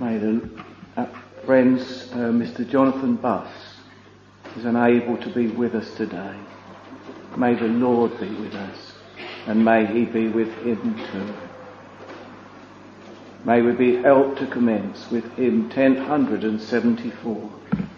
May the friends, Mr. Jonathan Buss is unable to be with us today. May the Lord be with us, and may he be with him too. May we be helped to commence with hymn 1074.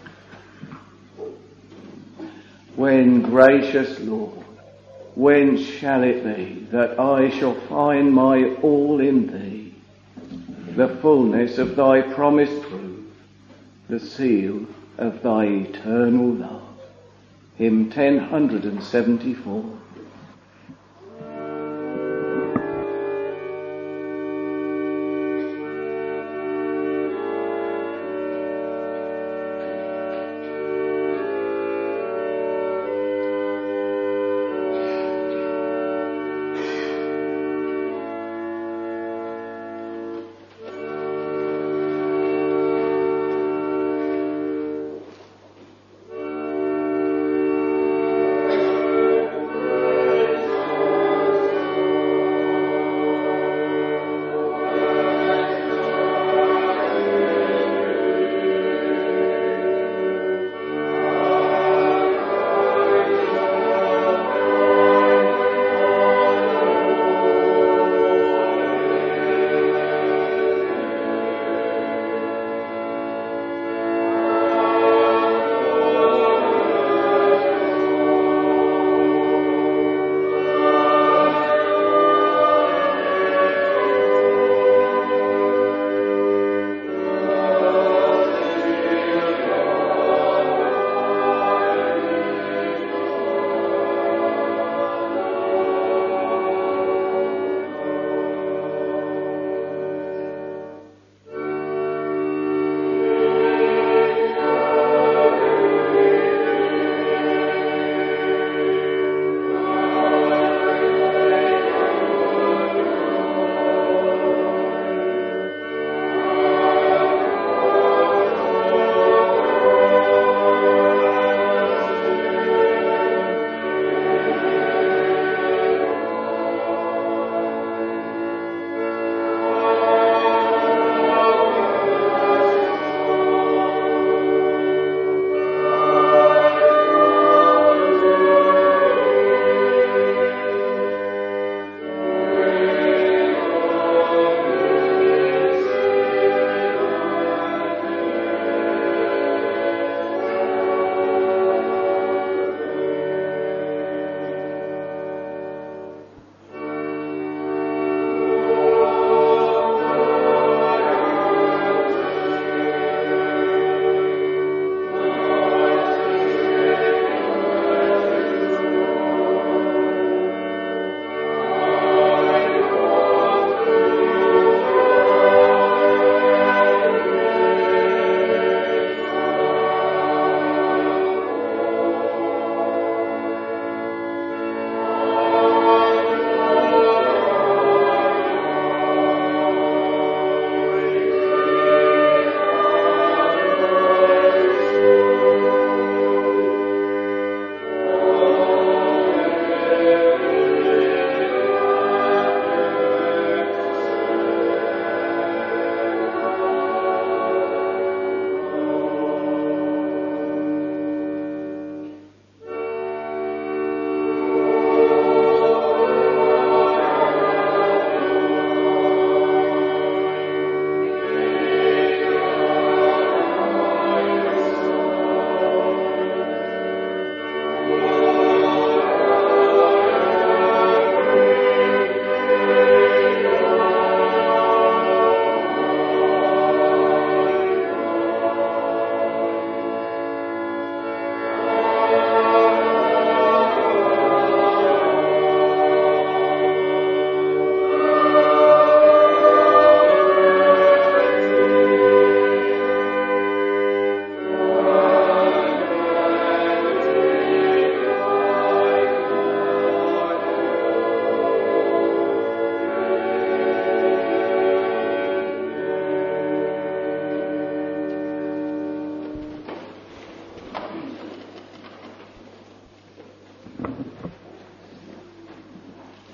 When, gracious Lord, when shall it be that I shall find my all in thee, the fullness of thy promised truth, the seal of thy eternal love? Hymn 1074.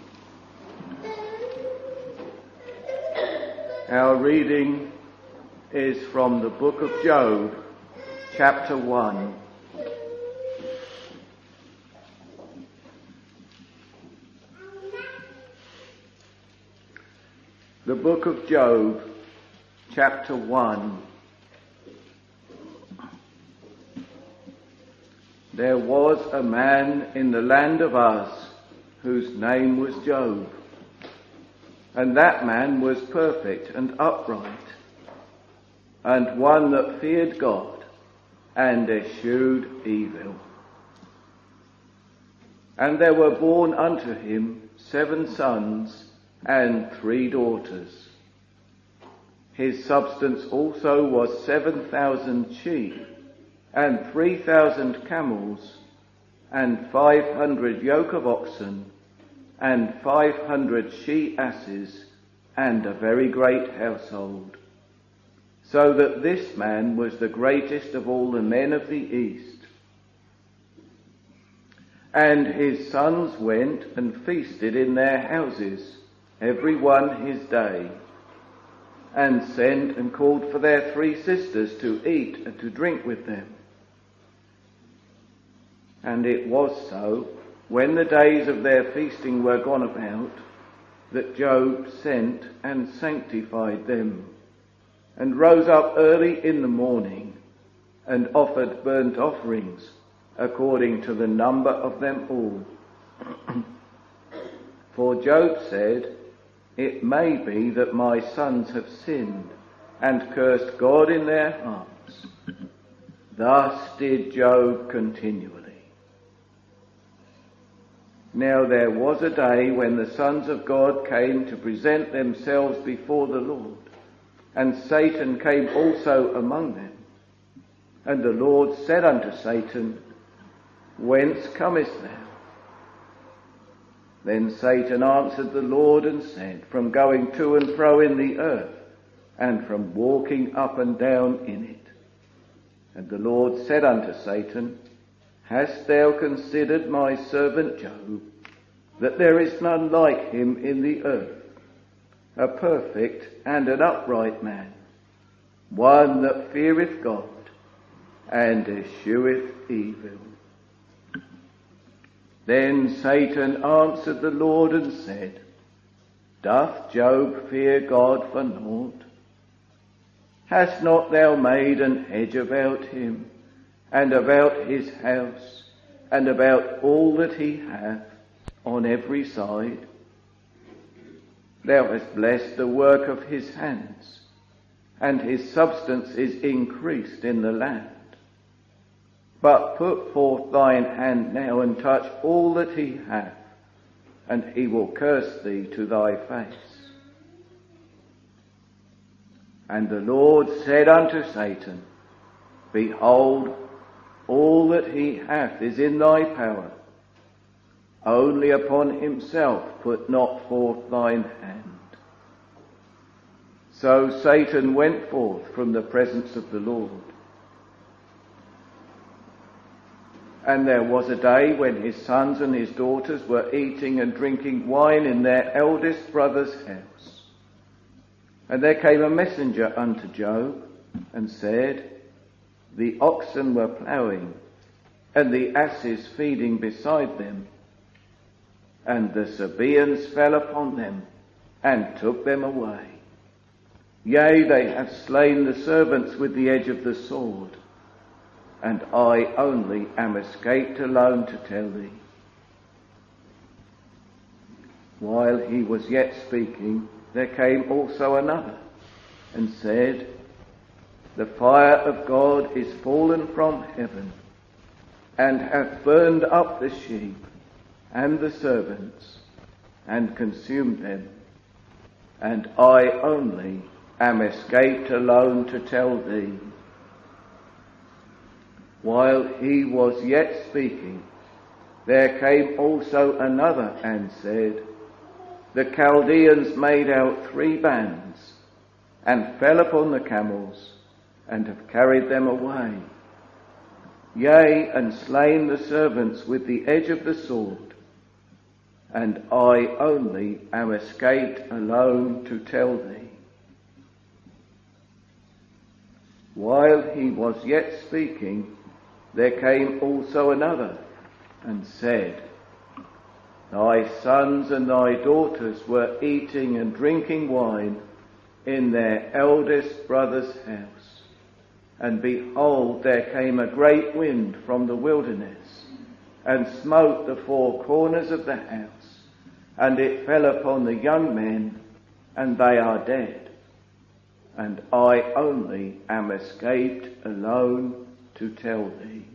Our reading is from the book of Job, chapter 1. The book of Job, chapter 1. There was a man in the land of Uz whose name was Job, and that man was perfect and upright, and one that feared God and eschewed evil. And there were born unto him 7 sons and 3 daughters. His substance also was 7,000 sheep, and 3,000 camels, and 500 yoke of oxen, and 500 she-asses, and a very great household. So that this man was the greatest of all the men of the east. And his sons went and feasted in their houses, every one his day, and sent and called for their 3 sisters to eat and to drink with them. And it was so, when the days of their feasting were gone about, that Job sent and sanctified them, and rose up early in the morning, and offered burnt offerings, according to the number of them all. For Job said, "It may be that my sons have sinned, and cursed God in their hearts." Thus did Job continually. Now there was a day when the sons of God came to present themselves before the Lord, and Satan came also among them. And the Lord said unto Satan, "Whence comest thou?" Then Satan answered the Lord and said, "From going to and fro in the earth, and from walking up and down in it." And the Lord said unto Satan, "Hast thou considered my servant Job, that there is none like him in the earth, a perfect and an upright man, one that feareth God and escheweth evil?" Then Satan answered the Lord and said, "Doth Job fear God for naught? Hast not thou made an hedge about him, and about his house, and about all that he hath, on every side? Thou hast blessed the work of his hands, and his substance is increased in the land. But put forth thine hand now, and touch all that he hath, and he will curse thee to thy face." And the Lord said unto Satan, "Behold, all that he hath is in thy power. Only upon himself put not forth thine hand." So Satan went forth from the presence of the Lord. And there was a day when his sons and his daughters were eating and drinking wine in their eldest brother's house. And there came a messenger unto Job, and said, "The oxen were ploughing, and the asses feeding beside them, and the Sabaeans fell upon them, and took them away. Yea, they have slain the servants with the edge of the sword, and I only am escaped alone to tell thee." While he was yet speaking, there came also another, and said, "The fire of God is fallen from heaven, and hath burned up the sheep and the servants, and consumed them, and I only am escaped alone to tell thee." While he was yet speaking, there came also another and said, "The Chaldeans made out 3 bands, and fell upon the camels, and have carried them away. Yea, and slain the servants with the edge of the sword, and I only am escaped alone to tell thee." While he was yet speaking, there came also another, and said, Thy sons and thy daughters were eating and drinking wine in their eldest brother's house. And behold, there came a great wind from the wilderness, and smote the four corners of the house, and it fell upon the young men, and they are dead. And I only am escaped alone to tell thee.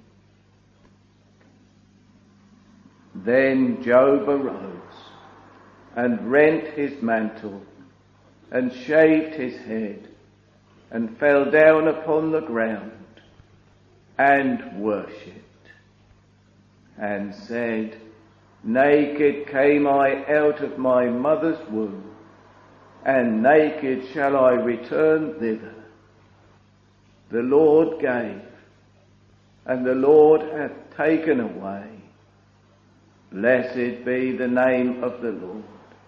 Then Job arose, and rent his mantle, and shaved his head, and fell down upon the ground, and worshipped, and said, Naked came I out of my mother's womb, and naked shall I return thither. The Lord gave, and the Lord hath taken away. Blessed be the name of the Lord.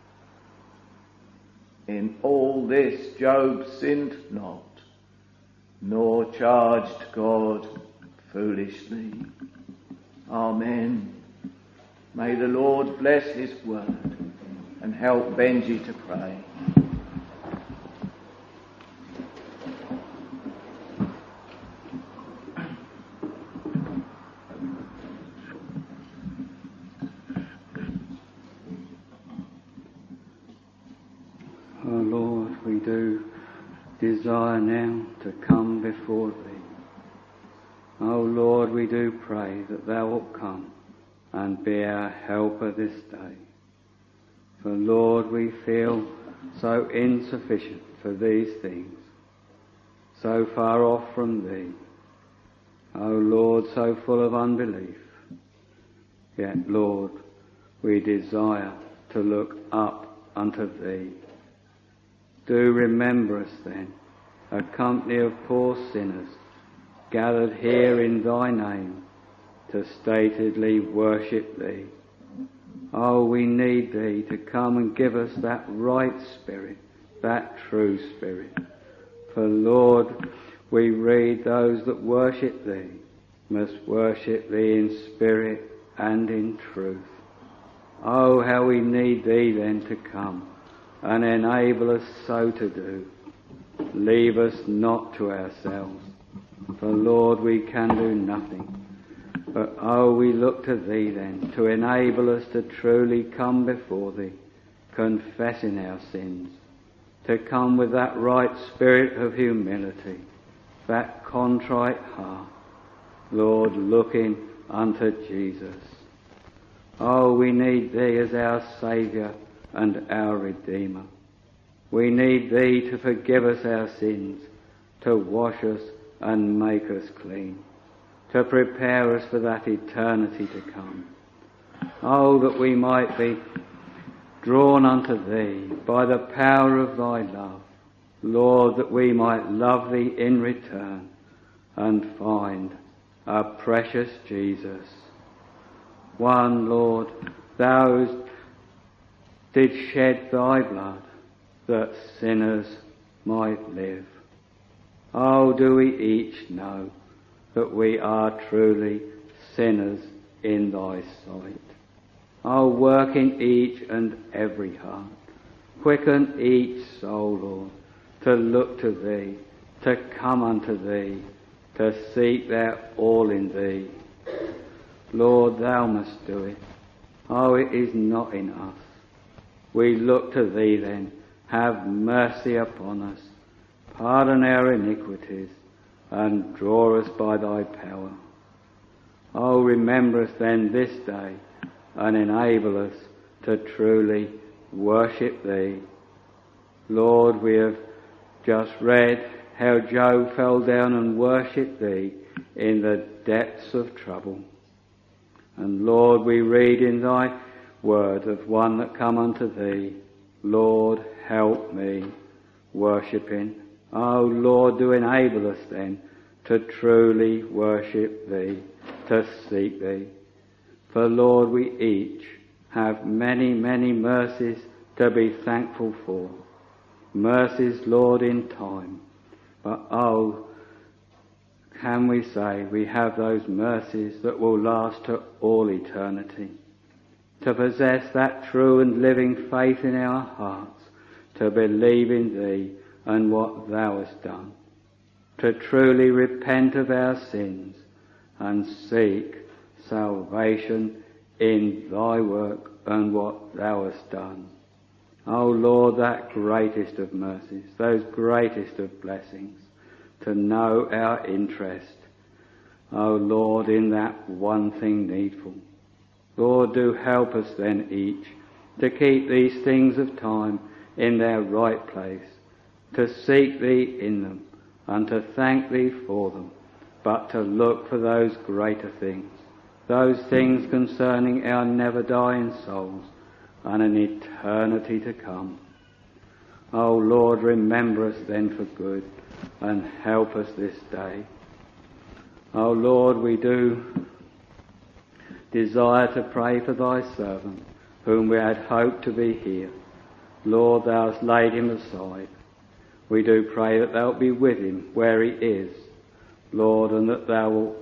In all this Job sinned not, nor charged God foolishly. Amen. May the Lord bless his word and help Benji to pray. Oh Lord, we do desire now to come before thee. Oh Lord, we do pray that thou wilt come and be our helper this day. For Lord, we feel so insufficient for these things, so far off from thee. Oh Lord, so full of unbelief. Yet Lord, we desire to look up unto thee. Do remember us then, a company of poor sinners, gathered here in thy name, to statedly worship thee. Oh, we need thee to come and give us that right spirit, that true spirit. For Lord, we read those that worship thee must worship thee in spirit and in truth. Oh, how we need thee then to come and enable us so to do. Leave us not to ourselves, for Lord, we can do nothing. But oh, we look to thee then to enable us to truly come before thee, confessing our sins, to come with that right spirit of humility, that contrite heart, Lord, looking unto Jesus. Oh, we need thee as our Saviour and our Redeemer. We need thee to forgive us our sins, to wash us and make us clean, to prepare us for that eternity to come. Oh, that we might be drawn unto thee by the power of thy love. Lord, that we might love thee in return and find a precious Jesus. One, Lord, thou did shed thy blood that sinners might live. Oh, do we each know that we are truly sinners in thy sight. Oh, work in each and every heart. Quicken each soul, Lord, to look to thee, to come unto thee, to seek their all in thee. Lord, thou must do it. Oh, it is not in us. We look to thee then. Have mercy upon us. Pardon our iniquities and draw us by thy power. Oh, remember us then this day and enable us to truly worship thee. Lord, we have just read how Job fell down and worshipped thee in the depths of trouble. And Lord, we read in thy word of one that come unto thee, Lord, help me, worshipping. Oh, Lord, do enable us then to truly worship thee, to seek thee. For, Lord, we each have many, many mercies to be thankful for. Mercies, Lord, in time. But, oh, can we say we have those mercies that will last to all eternity? To possess that true and living faith in our hearts, to believe in Thee and what Thou hast done, to truly repent of our sins and seek salvation in Thy work and what Thou hast done. O Lord, that greatest of mercies, those greatest of blessings, to know our interest, O Lord, in that one thing needful. Lord, do help us then each to keep these things of time in their right place, to seek Thee in them and to thank Thee for them, but to look for those greater things, those things concerning our never-dying souls and an eternity to come. O Lord, remember us then for good and help us this day. O Lord, we do desire to pray for Thy servant, whom we had hoped to be here. Lord, Thou hast laid him aside. We do pray that Thou wilt be with him where he is, Lord, and that Thou wilt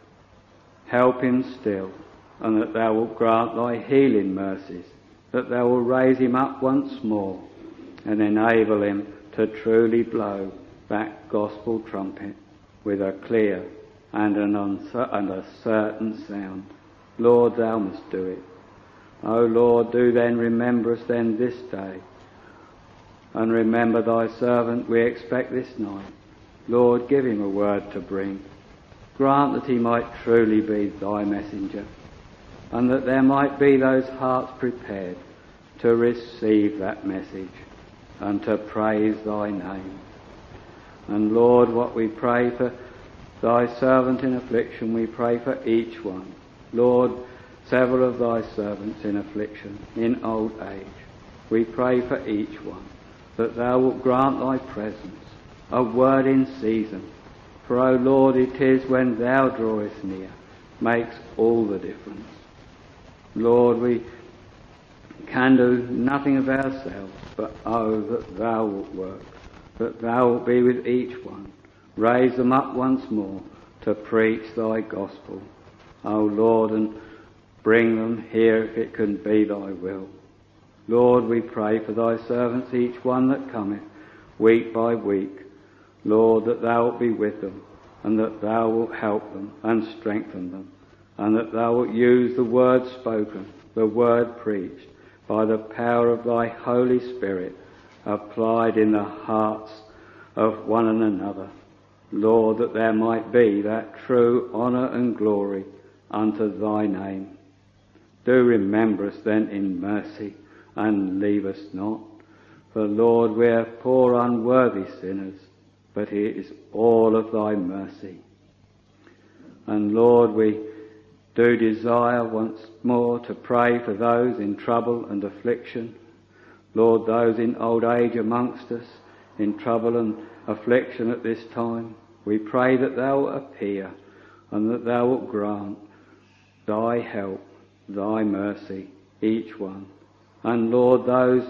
help him still, and that Thou wilt grant Thy healing mercies, that Thou wilt raise him up once more and enable him to truly blow that gospel trumpet with a clear and a certain sound. Lord, Thou must do it. O Lord, do then remember us then this day, and remember Thy servant we expect this night. Lord, give him a word to bring. Grant that he might truly be Thy messenger, and that there might be those hearts prepared to receive that message and to praise Thy name. And Lord, what we pray for Thy servant in affliction, we pray for each one. Lord, several of Thy servants in affliction, in old age, we pray for each one, that Thou wilt grant Thy presence, a word in season. For, O Lord, it is when Thou drawest near, makes all the difference. Lord, we can do nothing of ourselves, but oh, that Thou wilt work, that Thou wilt be with each one, raise them up once more to preach Thy gospel, O Lord, and bring them here if it can be Thy will. Lord, we pray for Thy servants, each one that cometh, week by week. Lord, that Thou wilt be with them, and that Thou wilt help them and strengthen them, and that Thou wilt use the word spoken, the word preached, by the power of Thy Holy Spirit, applied in the hearts of one and another. Lord, that there might be that true honour and glory unto Thy name. Do remember us then in mercy, and leave us not. For, Lord, we are poor unworthy sinners, but it is all of Thy mercy. And Lord, we do desire once more to pray for those in trouble and affliction. Lord, those in old age amongst us, in trouble and affliction at this time, we pray that Thou wilt appear, and that Thou wilt grant Thy help, Thy mercy, each one. And Lord, those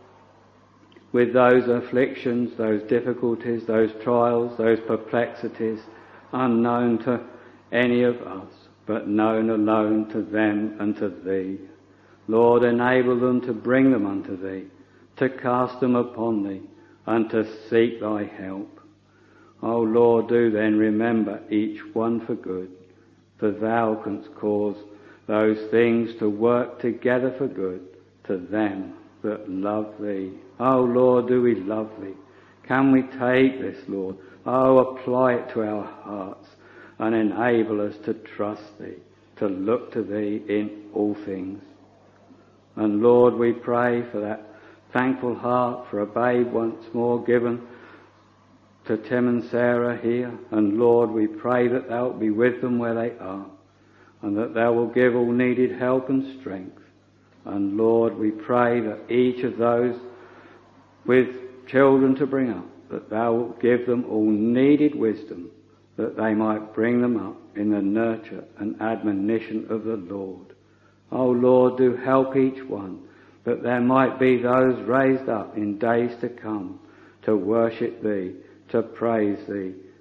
with those afflictions, those difficulties, those trials, those perplexities, unknown to any of us, but known alone to them and to Thee. Lord, enable them to bring them unto Thee, to cast them upon Thee, and to seek Thy help. O Lord, do then remember each one for good, for Thou canst cause those things to work together for good to them that love Thee. O Lord, do we love Thee? Can we take this, Lord? Oh, apply it to our hearts and enable us to trust Thee, to look to Thee in all things. And Lord, we pray for that thankful heart for a babe once more given to Tim and Sarah here. And Lord, we pray that Thou wilt be with them where they are, and that Thou wilt give all needed help and strength. And Lord, we pray that each of those with children to bring up, that Thou wilt give them all needed wisdom, that they might bring them up in the nurture and admonition of the Lord. O Lord, do help each one, that there might be those raised up in days to come to worship Thee, to praise Thee,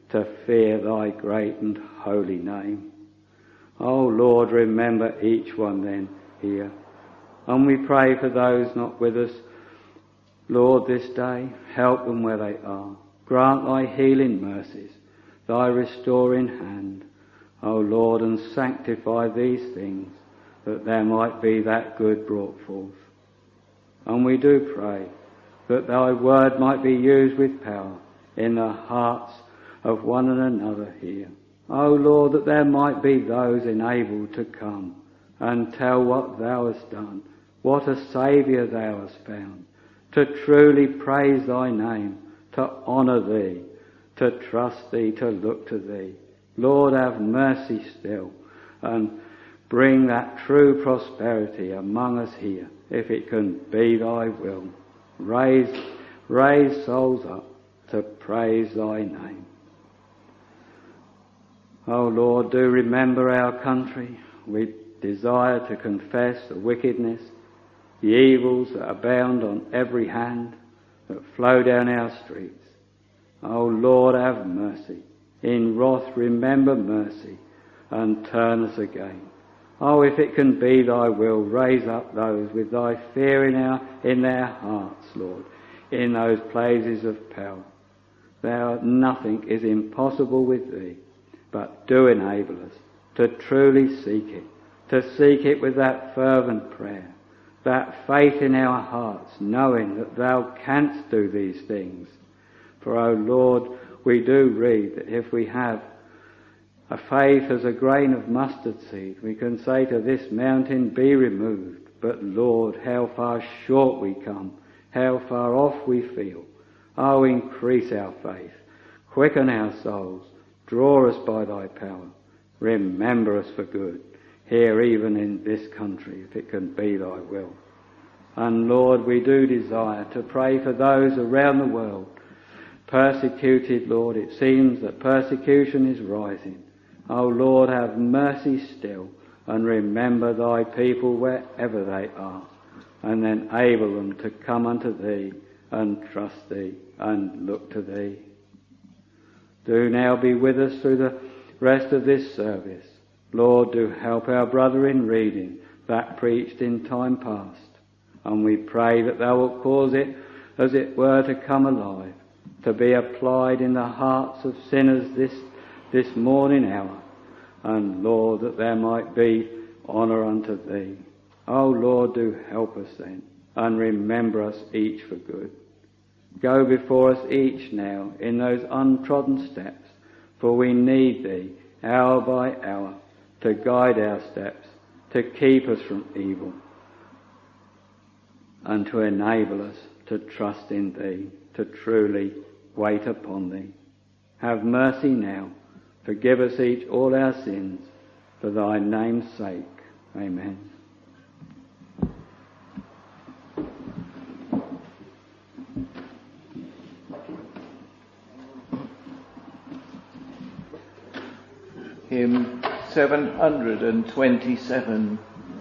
to fear thy great and holy name. O Lord, remember each one then here. And we pray for those not with us, Lord, this day. Help them where they are. Grant thy healing mercies, thy restoring hand, O Lord, and sanctify these things, that there might be that good brought forth. And we do pray that thy word might be used with power in the hearts of one and another here. O Lord, that there might be those enabled to come and tell what thou hast done, what a Saviour thou hast found, to truly praise thy name, to honour thee, to trust thee, to look to thee. Lord, have mercy still, and bring that true prosperity among us here, if it can be thy will. Raise souls up to praise thy name. O Lord, do remember our country. We desire to confess the wickedness, the evils that abound on every hand, that flow down our streets. O Lord, have mercy. In wrath remember mercy, and turn us again. Oh, if it can be thy will, raise up those with thy fear in their hearts, Lord, in those places of power. Nothing is impossible with thee, but do enable us to truly seek it with that fervent prayer, that faith in our hearts, knowing that thou canst do these things. For, O Lord, we do read that if we have a faith as a grain of mustard seed, we can say to this mountain, be removed. But Lord, how far short we come, how far off we feel. Oh, increase our faith, quicken our souls, draw us by thy power, remember us for good, here even in this country, if it can be thy will. And Lord, we do desire to pray for those around the world, persecuted, Lord. It seems that persecution is rising. O Lord, have mercy still, and remember thy people wherever they are, and enable them to come unto thee, and trust thee, and look to thee. Do now be with us through the rest of this service. Lord, do help our brother in reading that preached in time past, and we pray that thou wilt cause it, as it were, to come alive, to be applied in the hearts of sinners this morning hour. And Lord, that there might be honour unto thee. O Lord, do help us then, and remember us each for good. Go before us each now in those untrodden steps, for we need thee hour by hour to guide our steps, to keep us from evil, and to enable us to trust in thee, to truly wait upon thee. Have mercy now. Forgive us each all our sins, for thy name's sake. Amen. Hymn 727.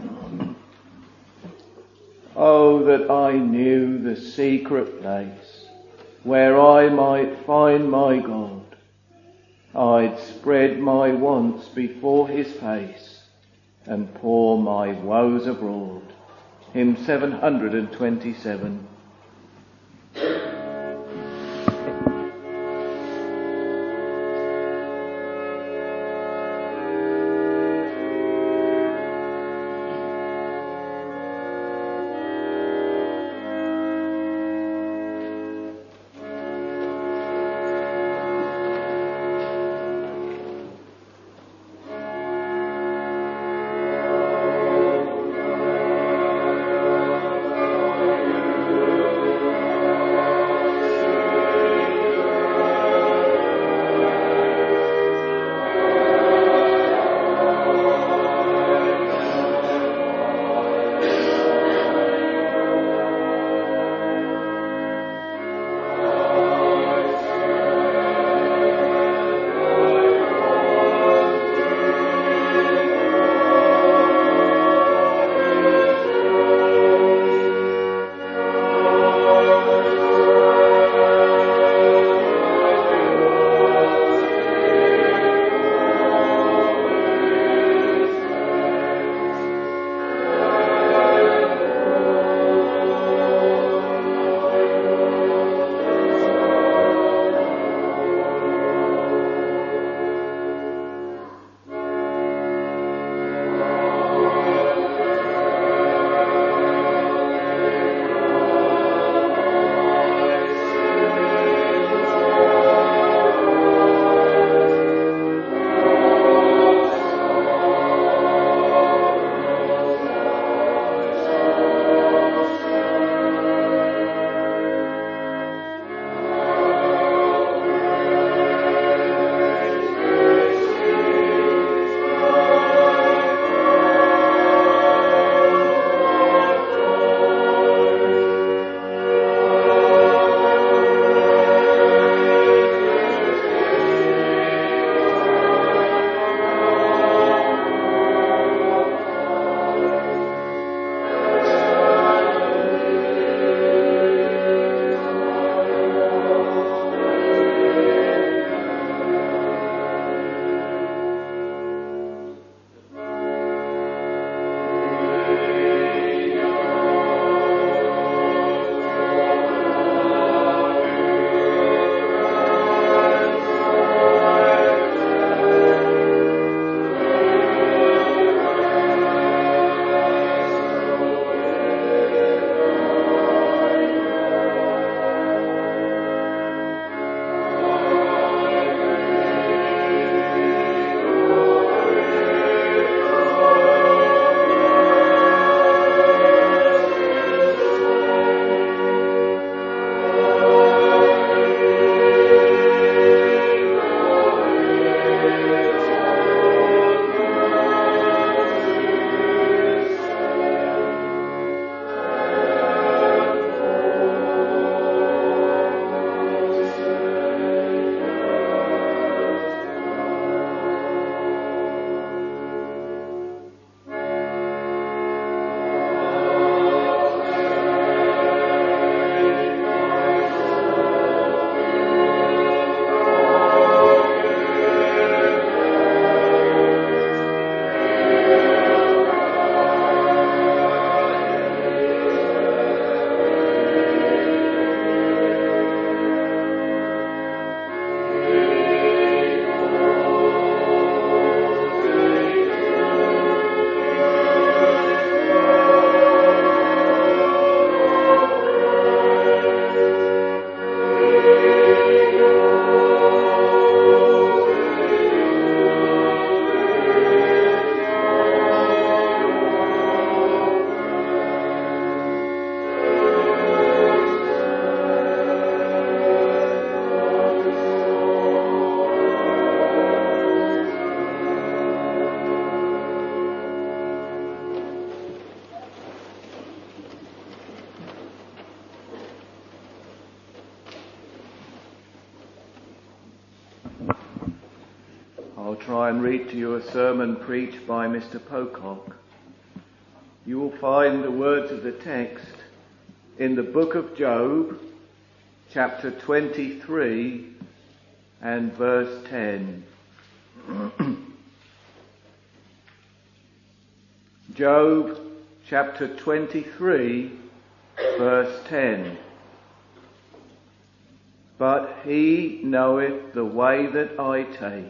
Oh, that I knew the secret place where I might find my God. I'd spread my wants before his face and pour my woes abroad. Hymn 727. I'll try and read to you a sermon preached by Mr. Pocock. You will find the words of the text in the book of Job, chapter 23 and verse 10. Job chapter 23 verse 10. But he knoweth the way that I take.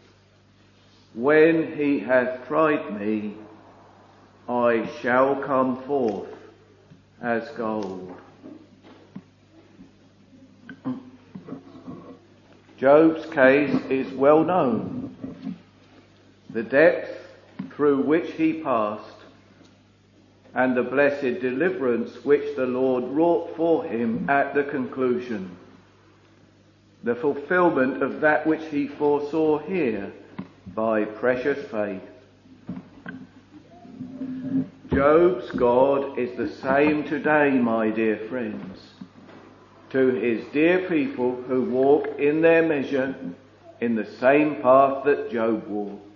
When he hath tried me, I shall come forth as gold. Job's case is well known. The depth through which he passed and the blessed deliverance which the Lord wrought for him at the conclusion. The fulfillment of that which he foresaw here by precious faith. Job's God is the same today, my dear friends, to his dear people who walk in their measure in the same path that Job walked.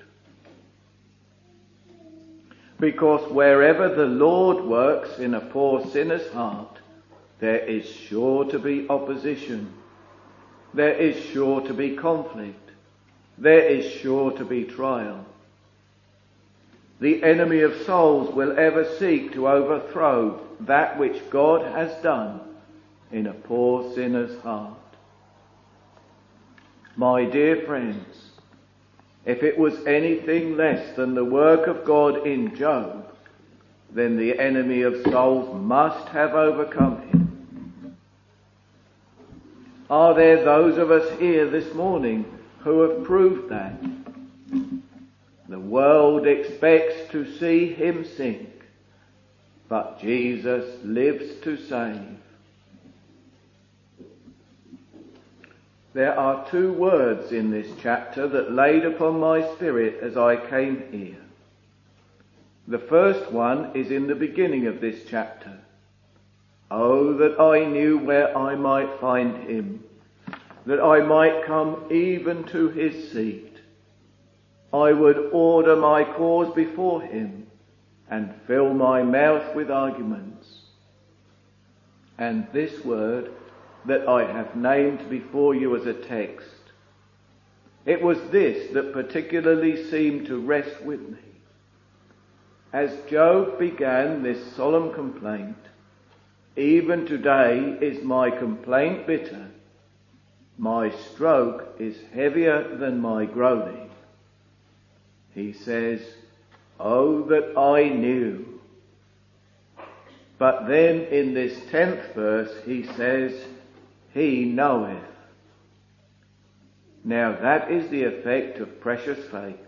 Because wherever the Lord works in a poor sinner's heart, there is sure to be opposition. There is sure to be conflict. There is sure to be trial. The enemy of souls will ever seek to overthrow that which God has done in a poor sinner's heart. My dear friends, if it was anything less than the work of God in Job, then the enemy of souls must have overcome him. Are there those of us here this morning who have proved that? The world expects to see him sink, but Jesus lives to save. There are two words in this chapter that laid upon my spirit as I came here. The first one is in the beginning of this chapter. Oh, that I knew where I might find him, that I might come even to his seat. I would order my cause before him and fill my mouth with arguments. And this word that I have named before you as a text, it was this that particularly seemed to rest with me. As Job began this solemn complaint, even today is my complaint bitter. My stroke is heavier than my groaning. He says, oh, that I knew. But then in this 10th verse he says, he knoweth. Now that is the effect of precious faith.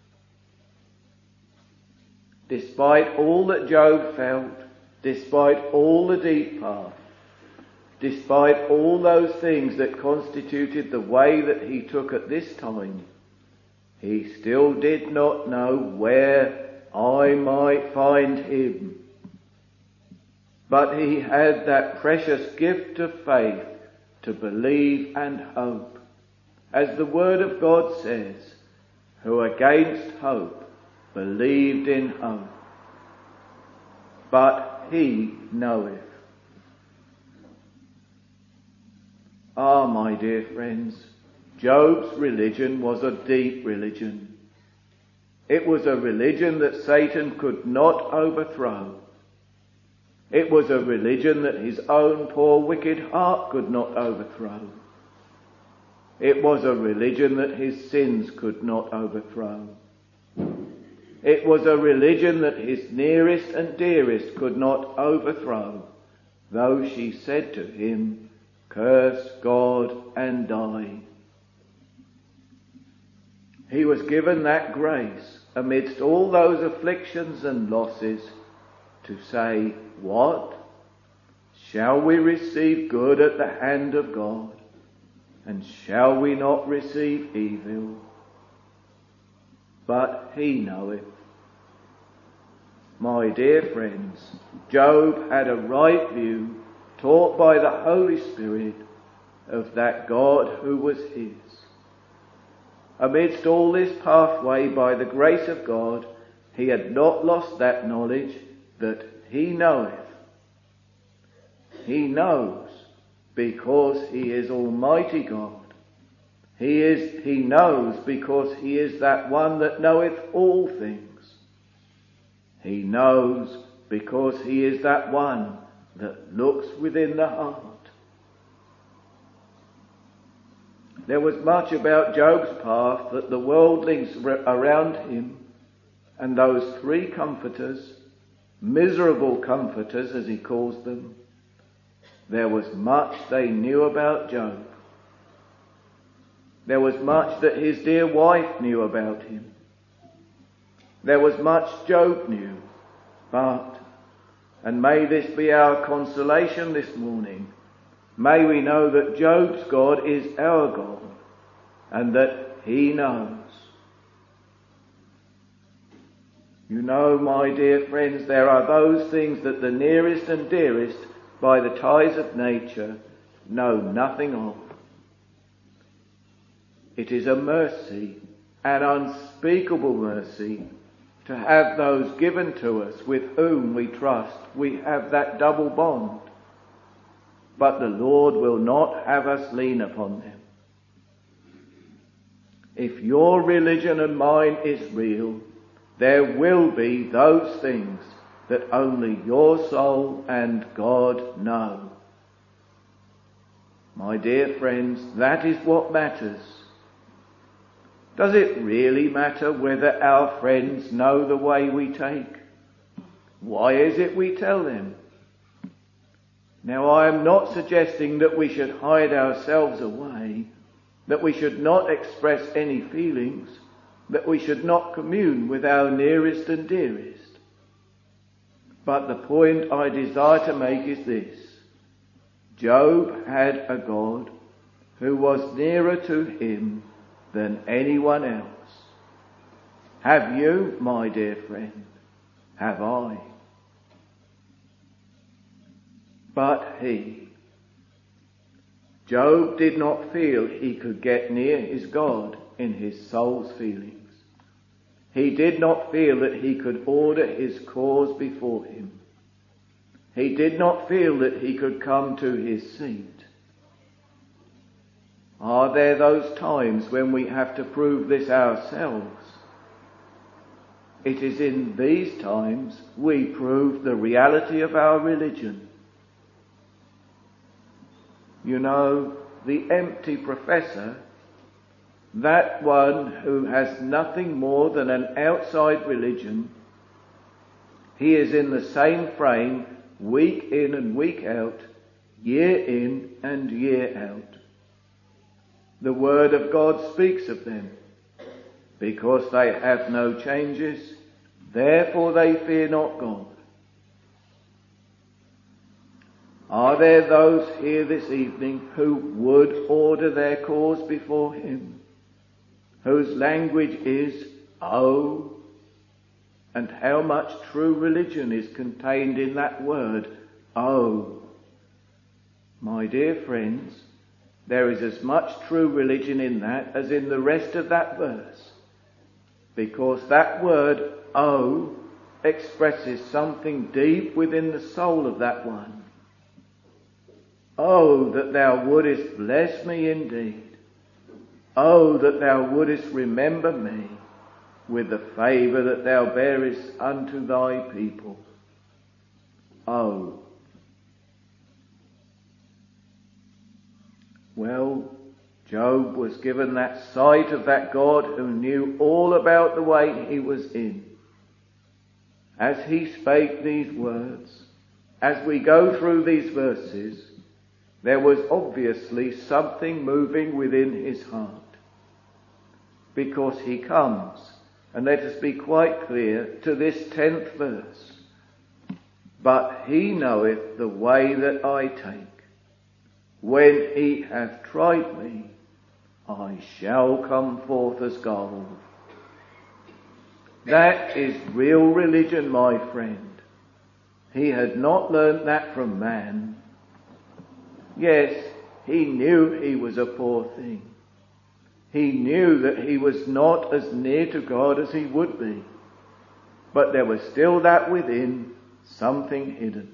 Despite all that Job felt, despite all the deep path, despite all those things that constituted the way that he took at this time, he still did not know where I might find him. But he had that precious gift of faith to believe and hope. As the word of God says, who against hope believed in hope. But he knoweth. Ah, my dear friends, Job's religion was a deep religion. It was a religion that Satan could not overthrow. It was a religion that his own poor wicked heart could not overthrow. It was a religion that his sins could not overthrow. It was a religion that his nearest and dearest could not overthrow, though she said to him, curse God and die. He was given that grace amidst all those afflictions and losses to say, what? Shall we receive good at the hand of God? And shall we not receive evil? But he knoweth. My dear friends, Job had a right view, taught by the Holy Spirit, of that God who was his. amidst all this pathway by the grace of God, he had not lost that knowledge that he knoweth. He knows because he is Almighty God. He knows because he is that one that knoweth all things. He knows because he is that one that looks within the heart. There was much about Job's path that the worldlings around him and those three comforters, miserable comforters as he calls them, there was much they knew about Job. There was much that his dear wife knew about him. There was much Job knew, but, and may this be our consolation this morning, may we know that Job's God is our God and that he knows. You know, my dear friends, there are those things that the nearest and dearest by the ties of nature know nothing of. It is a mercy, an unspeakable mercy, to have those given to us with whom we trust. We have that double bond. But the Lord will not have us lean upon them. If your religion and mine is real, there will be those things that only your soul and God know. My dear friends, that is what matters. Does it really matter whether our friends know the way we take? Why is it we tell them? Now, I am not suggesting that we should hide ourselves away, that we should not express any feelings, that we should not commune with our nearest and dearest. But the point I desire to make is this. Job had a God who was nearer to him than anyone else. Have you, my dear friend? Have I? But Job did not feel he could get near his God in his soul's feelings. He did not feel that he could order his cause before him. He did not feel that he could come to his seat. Are there those times when we have to prove this ourselves? It is in these times we prove the reality of our religion. You know, the empty professor, that one who has nothing more than an outside religion, he is in the same frame week in and week out, year in and year out. The Word of God speaks of them. Because they have no changes, therefore they fear not God. Are there those here this evening who would order their cause before him, whose language is, oh, and how much true religion is contained in that word, oh? My dear friends, there is as much true religion in that as in the rest of that verse, because that word, oh, expresses something deep within the soul of that one. Oh, that thou wouldest bless me indeed. Oh, that thou wouldest remember me with the favour that thou bearest unto thy people. Oh. Well, Job was given that sight of that God who knew all about the way he was in. As he spake these words, as we go through these verses, there was obviously something moving within his heart. Because he comes, and let us be quite clear, to this 10th verse. But he knoweth the way that I take. When he hath tried me, I shall come forth as gold. That is real religion, my friend. He had not learnt that from man. Yes, he knew he was a poor thing. He knew that he was not as near to God as he would be, but there was still that within, something hidden.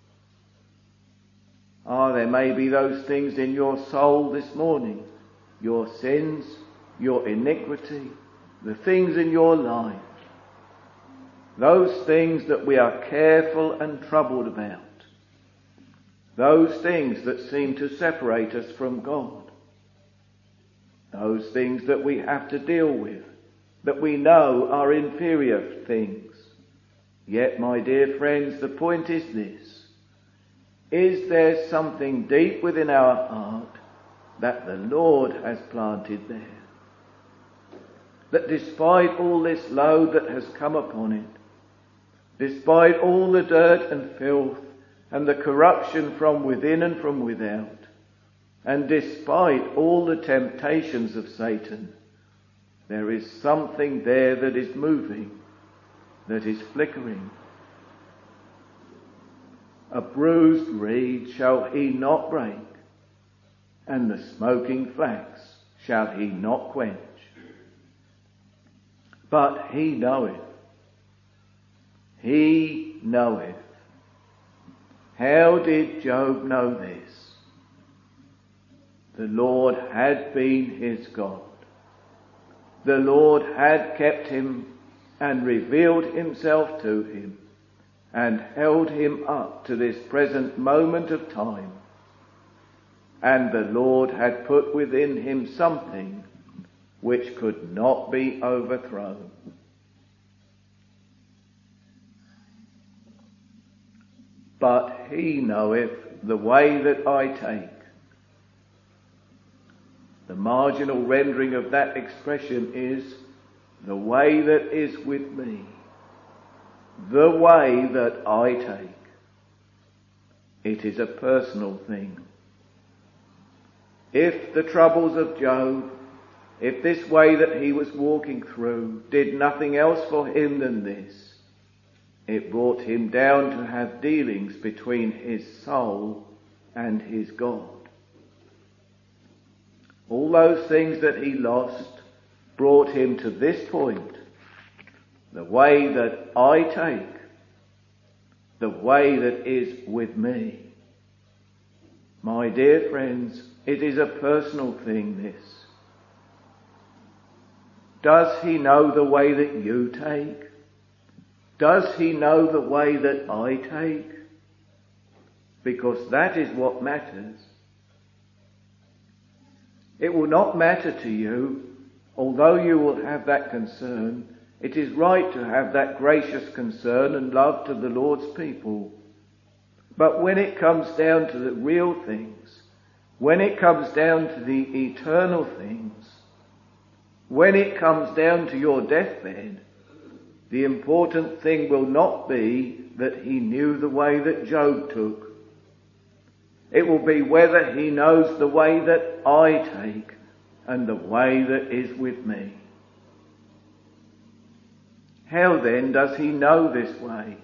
There may be those things in your soul this morning, your sins, your iniquity, the things in your life, those things that we are careful and troubled about, those things that seem to separate us from God, those things that we have to deal with, that we know are inferior things. Yet, my dear friends, the point is this: is there something deep within our heart that the Lord has planted there? That despite all this load that has come upon it, despite all the dirt and filth and the corruption from within and from without, and despite all the temptations of Satan, there is something there that is moving, that is flickering. A bruised reed shall he not break, and the smoking flax shall he not quench. But he knoweth. He knoweth. How did Job know this? The Lord had been his God. The Lord had kept him and revealed himself to him and held him up to this present moment of time. And the Lord had put within him something which could not be overthrown. But he knoweth the way that I take. The marginal rendering of that expression is the way that is with me, the way that I take. It is a personal thing. If the troubles of Job, if this way that he was walking through did nothing else for him than this, it brought him down to have dealings between his soul and his God. All those things that he lost brought him to this point: the way that I take, the way that is with me. My dear friends, it is a personal thing, this. Does he know the way that you take? Does he know the way that I take? Because that is what matters. It will not matter to you, although you will have that concern. It is right to have that gracious concern and love to the Lord's people. But when it comes down to the real things, when it comes down to the eternal things, when it comes down to your deathbed, the important thing will not be that he knew the way that Job took. It will be whether he knows the way that I take and the way that is with me. How then does he know this way?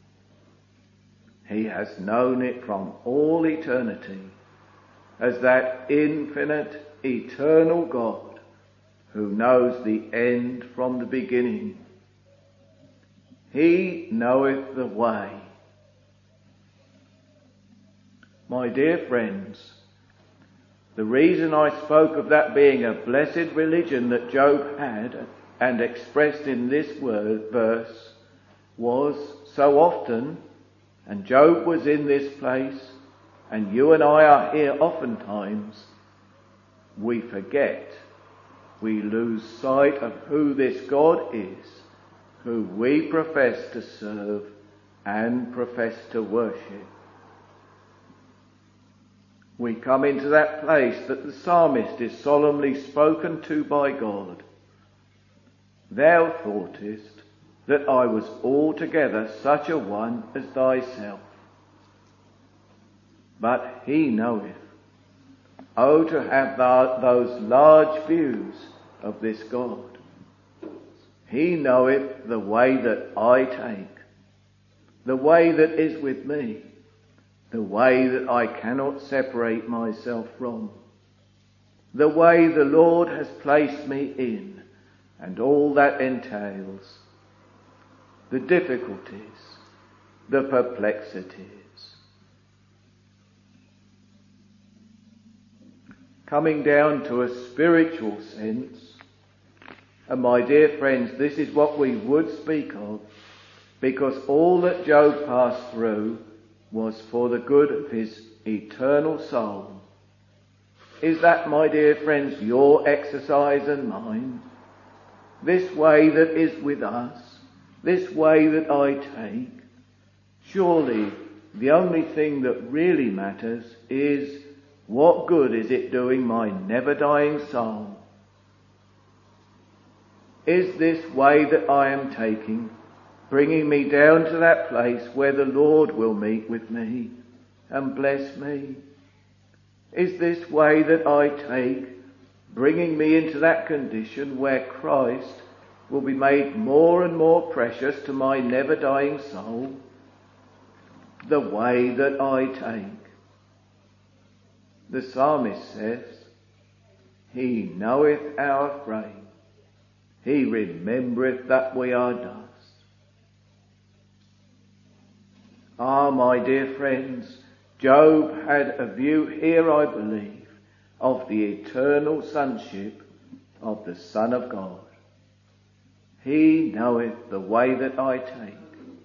He has known it from all eternity as that infinite, eternal God who knows the end from the beginning. He knoweth the way. My dear friends, the reason I spoke of that being a blessed religion that Job had and expressed in this verse was so often, and Job was in this place, and you and I are here oftentimes, we forget, we lose sight of who this God is, who we profess to serve and profess to worship. We come into that place that the psalmist is solemnly spoken to by God. Thou thoughtest that I was altogether such a one as thyself. But he knoweth. Oh, to have those large views of this God. He knoweth the way that I take, the way that is with me, the way that I cannot separate myself from. the way the Lord has placed me in, and all that entails, the difficulties, the perplexities. Coming down to a spiritual sense, and my dear friends, this is what we would speak of, because all that Job passed through was for the good of his eternal soul. Is that, my dear friends, your exercise and mine? This way that is with us, this way that I take, surely the only thing that really matters is, what good is it doing my never-dying soul? Is this way that I am taking bringing me down to that place where the Lord will meet with me and bless me? Is this way that I take bringing me into that condition where Christ will be made more and more precious to my never-dying soul? The way that I take. The psalmist says, He knoweth our frame. He remembereth that we are dust. Ah, my dear friends, Job had a view here, I believe, of the eternal sonship of the Son of God. He knoweth the way that I take.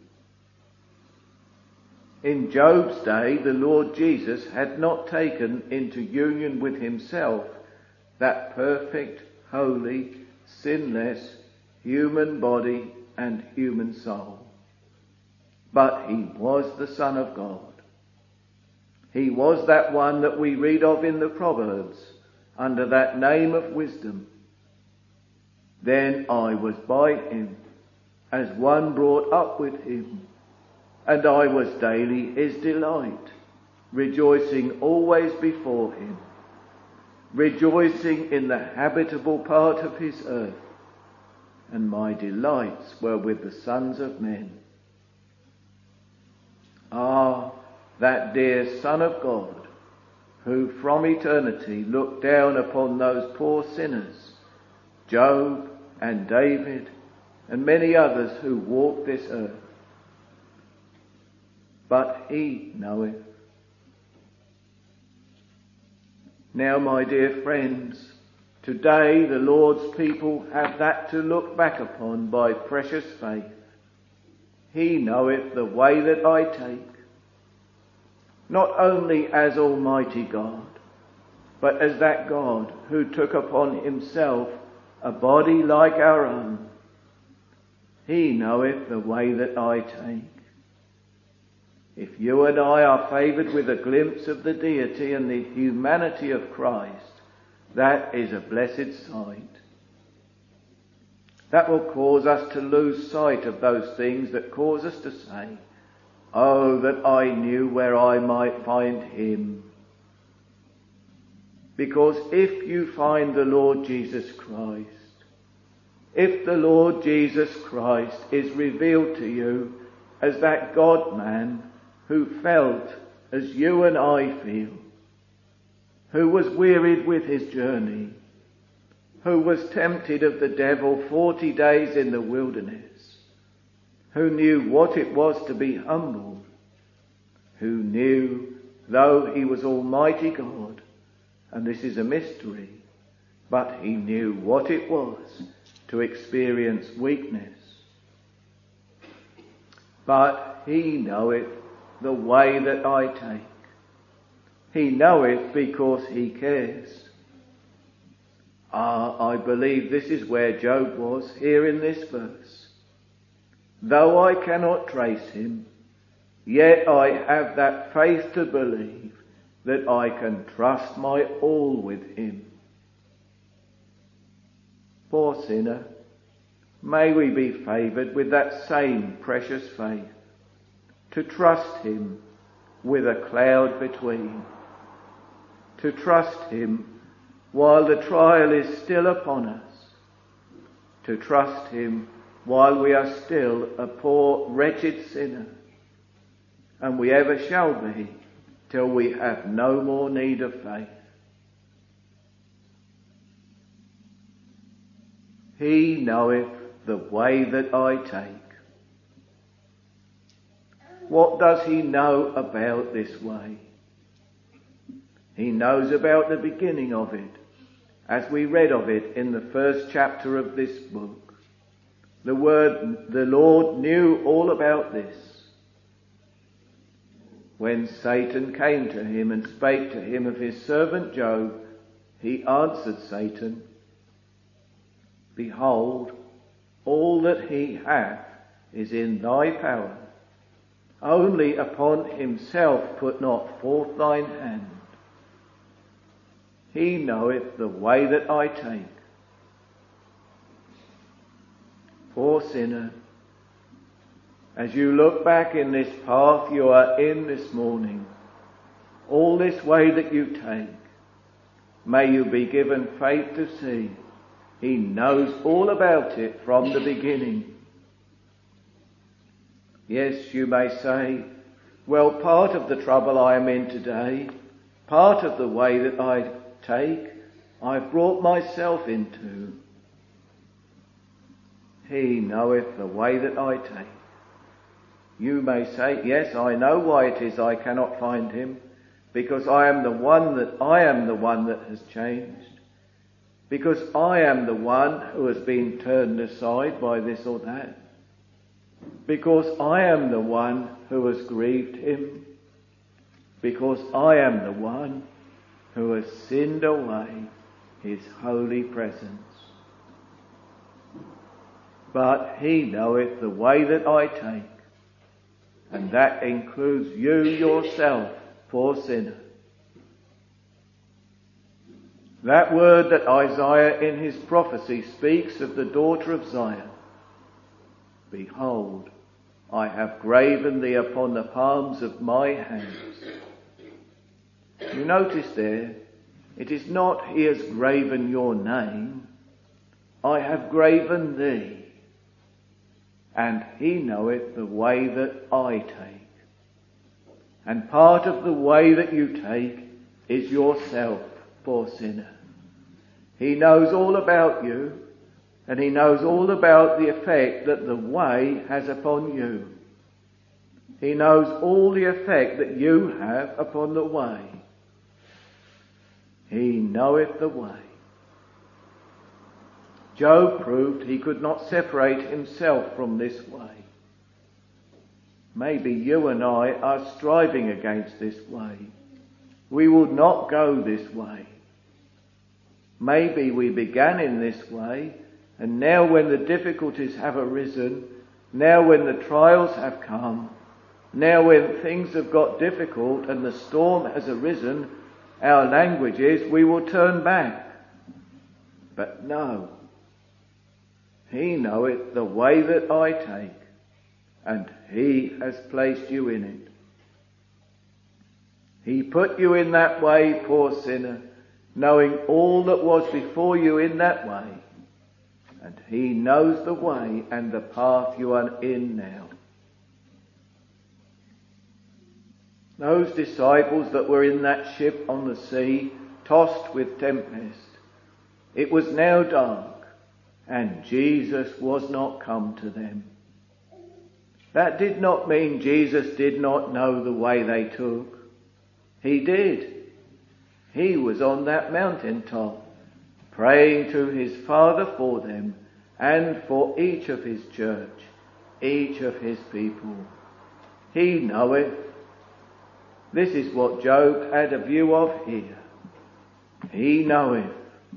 In Job's day, the Lord Jesus had not taken into union with himself that perfect, holy, sinless human body and human soul. But he was the Son of God. He was that one that we read of in the Proverbs under that name of wisdom. Then I was by him as one brought up with him, and I was daily his delight, rejoicing always before him, rejoicing in the habitable part of his earth, and my delights were with the sons of men. Ah, that dear Son of God, who from eternity looked down upon those poor sinners, Job and David and many others who walked this earth. But he knoweth. Now, my dear friends, today the Lord's people have that to look back upon by precious faith. He knoweth the way that I take, not only as Almighty God, but as that God who took upon himself a body like our own. He knoweth the way that I take. If you and I are favoured with a glimpse of the deity and the humanity of Christ, that is a blessed sight. That will cause us to lose sight of those things that cause us to say, oh, that I knew where I might find him. Because if you find the Lord Jesus Christ, if the Lord Jesus Christ is revealed to you as that God-man who felt as you and I feel, who was wearied with his journey, who was tempted of the devil 40 days in the wilderness, who knew what it was to be humbled, who knew, though he was Almighty God, and this is a mystery, but he knew what it was to experience weakness. But he knoweth the way that I take. He knoweth because he cares. Ah, I believe this is where Job was here in this verse. Though I cannot trace him, yet I have that faith to believe that I can trust my all with him. Poor sinner, may we be favoured with that same precious faith, to trust him with a cloud between, to trust him while the trial is still upon us, to trust him while we are still a poor wretched sinner, and we ever shall be till we have no more need of faith. He knoweth the way that I take. What does he know about this way? He knows about the beginning of it, as we read of it in the first chapter of this book. The Lord knew all about this. When Satan came to him and spake to him of his servant Job, he answered Satan, Behold, all that he hath is in thy power. Only upon himself put not forth thine hand. He knoweth the way that I take. Poor sinner, as you look back in this path you are in this morning, all this way that you take, may you be given faith to see he knows all about it from the beginning. Yes, you may say, well, part of the trouble I am in today, part of the way that I take, I've brought myself into. He knoweth the way that I take. You may say, yes, I know why it is I cannot find him, because I am the one that has changed, because I am the one who has been turned aside by this or that, because I am the one who has grieved him, because I am the one who has sinned away his holy presence. But he knoweth the way that I take, and that includes you yourself, poor sinner. That word that Isaiah in his prophecy speaks of the daughter of Zion. Behold, I have graven thee upon the palms of my hands. You notice there, it is not he has graven your name, I have graven thee. And he knoweth the way that I take. And part of the way that you take is yourself, poor sinner. He knows all about you, and he knows all about the effect that the way has upon you. He knows all the effect that you have upon the way. He knoweth the way. Job proved he could not separate himself from this way. Maybe you and I are striving against this way. We will not go this way. Maybe we began in this way, and now when the difficulties have arisen, now when the trials have come, now when things have got difficult and the storm has arisen, our language is, we will turn back. But no. He knoweth the way that I take, and he has placed you in it. He put you in that way, poor sinner, knowing all that was before you in that way. And he knows the way and the path you are in now. Those disciples that were in that ship on the sea, tossed with tempest, it was now dark, and Jesus was not come to them. That did not mean Jesus did not know the way they took. He did. He was on that mountaintop, praying to his Father for them and for each of his church, each of his people. He knoweth. This is what Job had a view of here. He knoweth.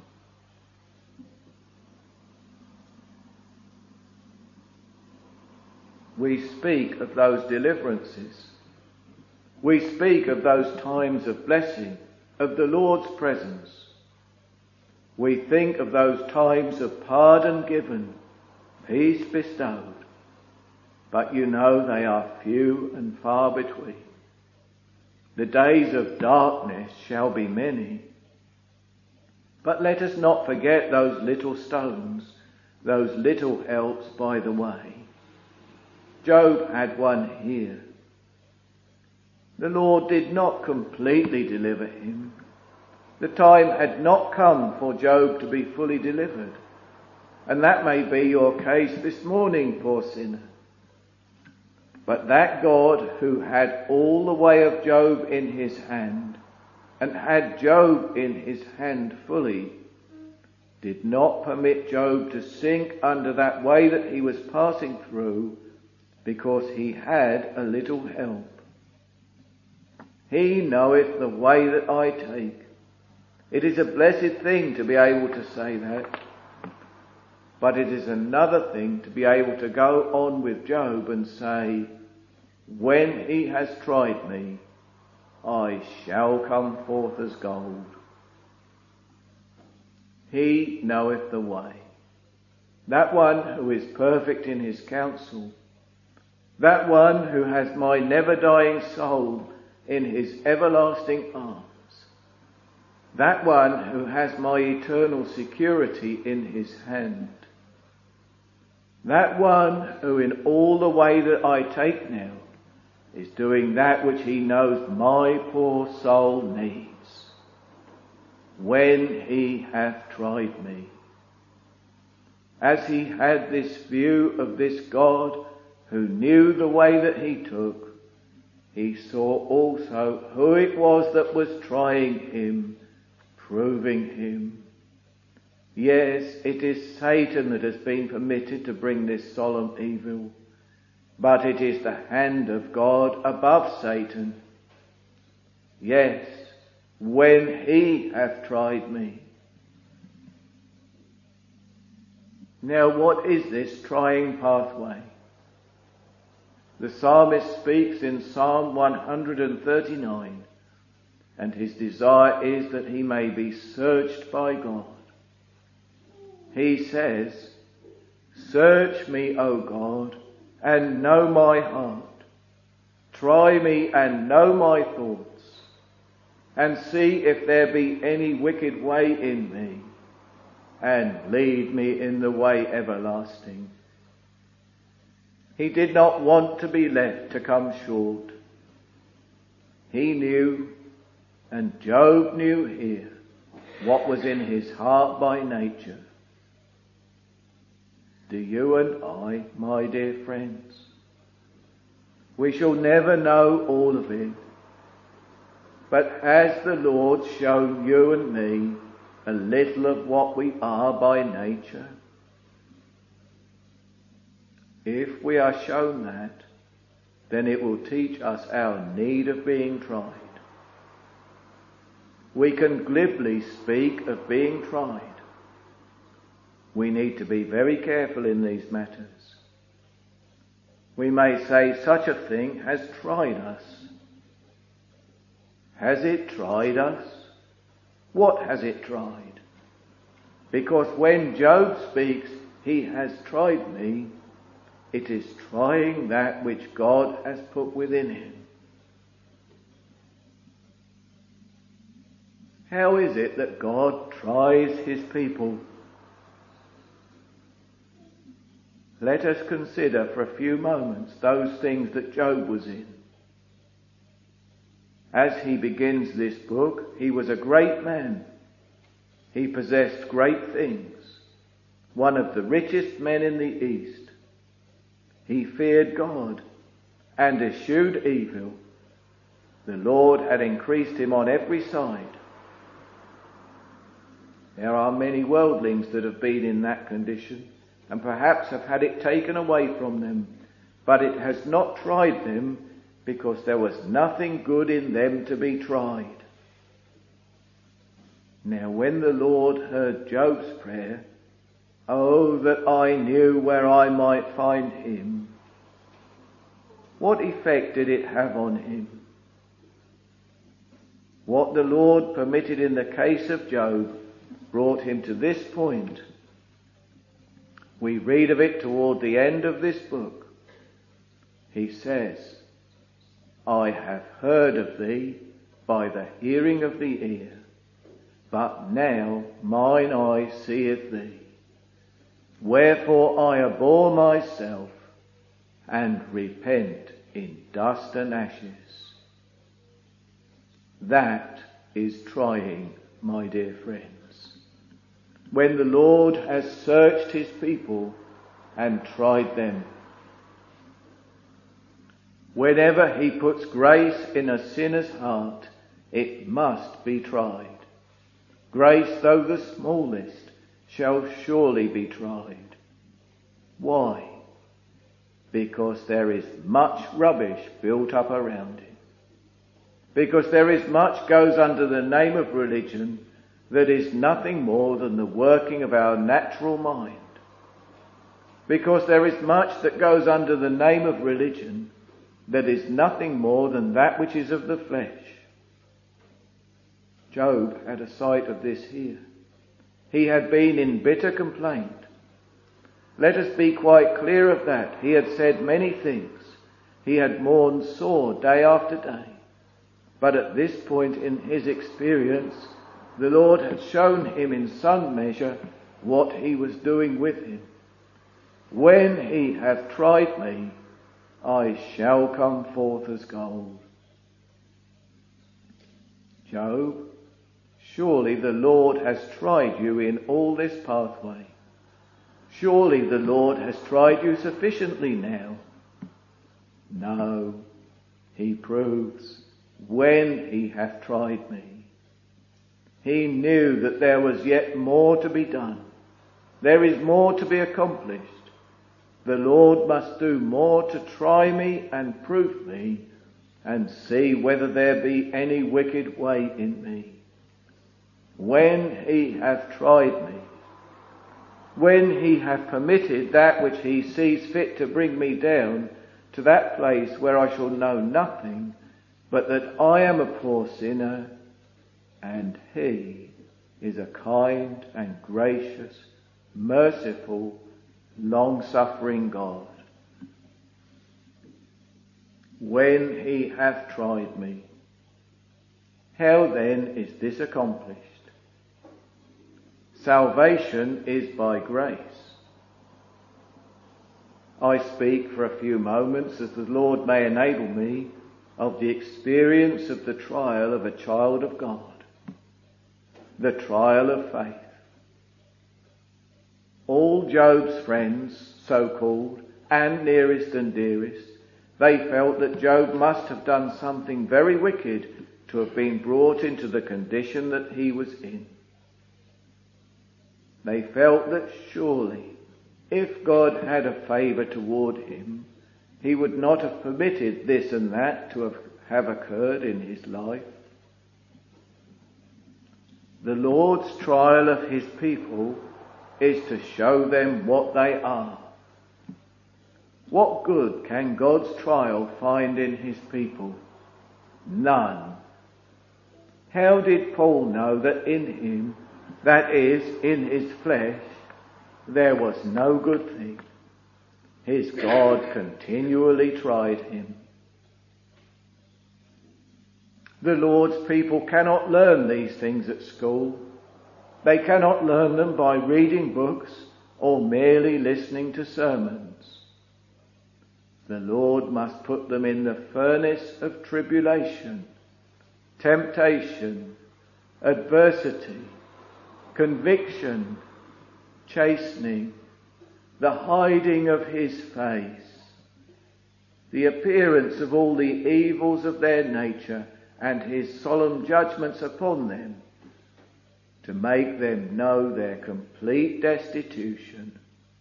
We speak of those deliverances. We speak of those times of blessing, of the Lord's presence. We think of those times of pardon given, peace bestowed. But you know they are few and far between. The days of darkness shall be many. But let us not forget those little stones, those little helps by the way. Job had one here. The Lord did not completely deliver him. The time had not come for Job to be fully delivered. And that may be your case this morning, poor sinner. But that God who had all the way of Job in his hand, and had Job in his hand fully, did not permit Job to sink under that way that he was passing through, because he had a little help. He knoweth the way that I take. It is a blessed thing to be able to say that. But it is another thing to be able to go on with Job and say, when he has tried me, I shall come forth as gold. He knoweth the way. That one who is perfect in his counsel. That one who has my never-dying soul in his everlasting arms. That one who has my eternal security in his hand. That one who in all the way that I take now is doing that which he knows my poor soul needs. When he hath tried me. As he had this view of this God who knew the way that he took, he saw also who it was that was trying him, proving him. Yes, it is Satan that has been permitted to bring this solemn evil, but it is the hand of God above Satan. Yes, when he hath tried me. Now, what is this trying pathway? The psalmist speaks in Psalm 139, and his desire is that he may be searched by God. He says, "Search me, O God, and know my heart. Try me and know my thoughts, and see if there be any wicked way in me, and lead me in the way everlasting." He did not want to be left to come short. He knew, and Job knew here, what was in his heart by nature. Do you and I, my dear friends? We shall never know all of it. But has the Lord shown you and me a little of what we are by nature? If we are shown that, then it will teach us our need of being tried. We can glibly speak of being tried. We need to be very careful in these matters. We may say such a thing has tried us. Has it tried us? What has it tried? Because when Job speaks, he has tried me, it is trying that which God has put within him. How is it that God tries his people? Let us consider for a few moments those things that Job was in. As he begins this book, he was a great man. He possessed great things. One of the richest men in the East. He feared God and eschewed evil. The Lord had increased him on every side. There are many worldlings that have been in that condition, and perhaps have had it taken away from them, but it has not tried them, because there was nothing good in them to be tried. Now when the Lord heard Job's prayer, "Oh, that I knew where I might find him," what effect did it have on him? What the Lord permitted in the case of Job brought him to this point. We read of it toward the end of this book. He says, "I have heard of thee by the hearing of the ear, but now mine eye seeth thee. Wherefore I abhor myself, and repent in dust and ashes." That is trying, my dear friends. when the Lord has searched his people and tried them. Whenever he puts grace in a sinner's heart, it must be tried. Grace, though the smallest, shall surely be tried. Why? Because there is much rubbish built up around it. Because there is much goes under the name of religion that is nothing more than the working of our natural mind. Because there is much that goes under the name of religion that is nothing more than that which is of the flesh. Job had a sight of this here. He had been in bitter complaint. Let us be quite clear of that. He had said many things. He had mourned sore day after day. But at this point in his experience, the Lord had shown him in some measure what he was doing with him. When he hath tried me, I shall come forth as gold. Job, surely the Lord has tried you in all this pathway. Surely the Lord has tried you sufficiently now. No, he proves, when he hath tried me. He knew that there was yet more to be done. There is more to be accomplished. The Lord must do more to try me and prove me and see whether there be any wicked way in me. When he hath tried me, when he hath permitted that which he sees fit to bring me down to that place where I shall know nothing but that I am a poor sinner and he is a kind and gracious, merciful, long-suffering God. When he hath tried me, how then is this accomplished? Salvation is by grace. I speak for a few moments, as the Lord may enable me, of the experience of the trial of a child of God, the trial of faith. All Job's friends, so-called, and nearest and dearest, they felt that Job must have done something very wicked to have been brought into the condition that he was in. They felt that surely, if God had a favour toward him, he would not have permitted this and that to have occurred in his life. The Lord's trial of his people is to show them what they are. What good can God's trial find in his people? None. How did Paul know that in him, that is, in his flesh, there was no good thing? His God continually tried him. The Lord's people cannot learn these things at school. They cannot learn them by reading books or merely listening to sermons. The Lord must put them in the furnace of tribulation, temptation, adversity, conviction, chastening, the hiding of his face, the appearance of all the evils of their nature and his solemn judgments upon them, to make them know their complete destitution.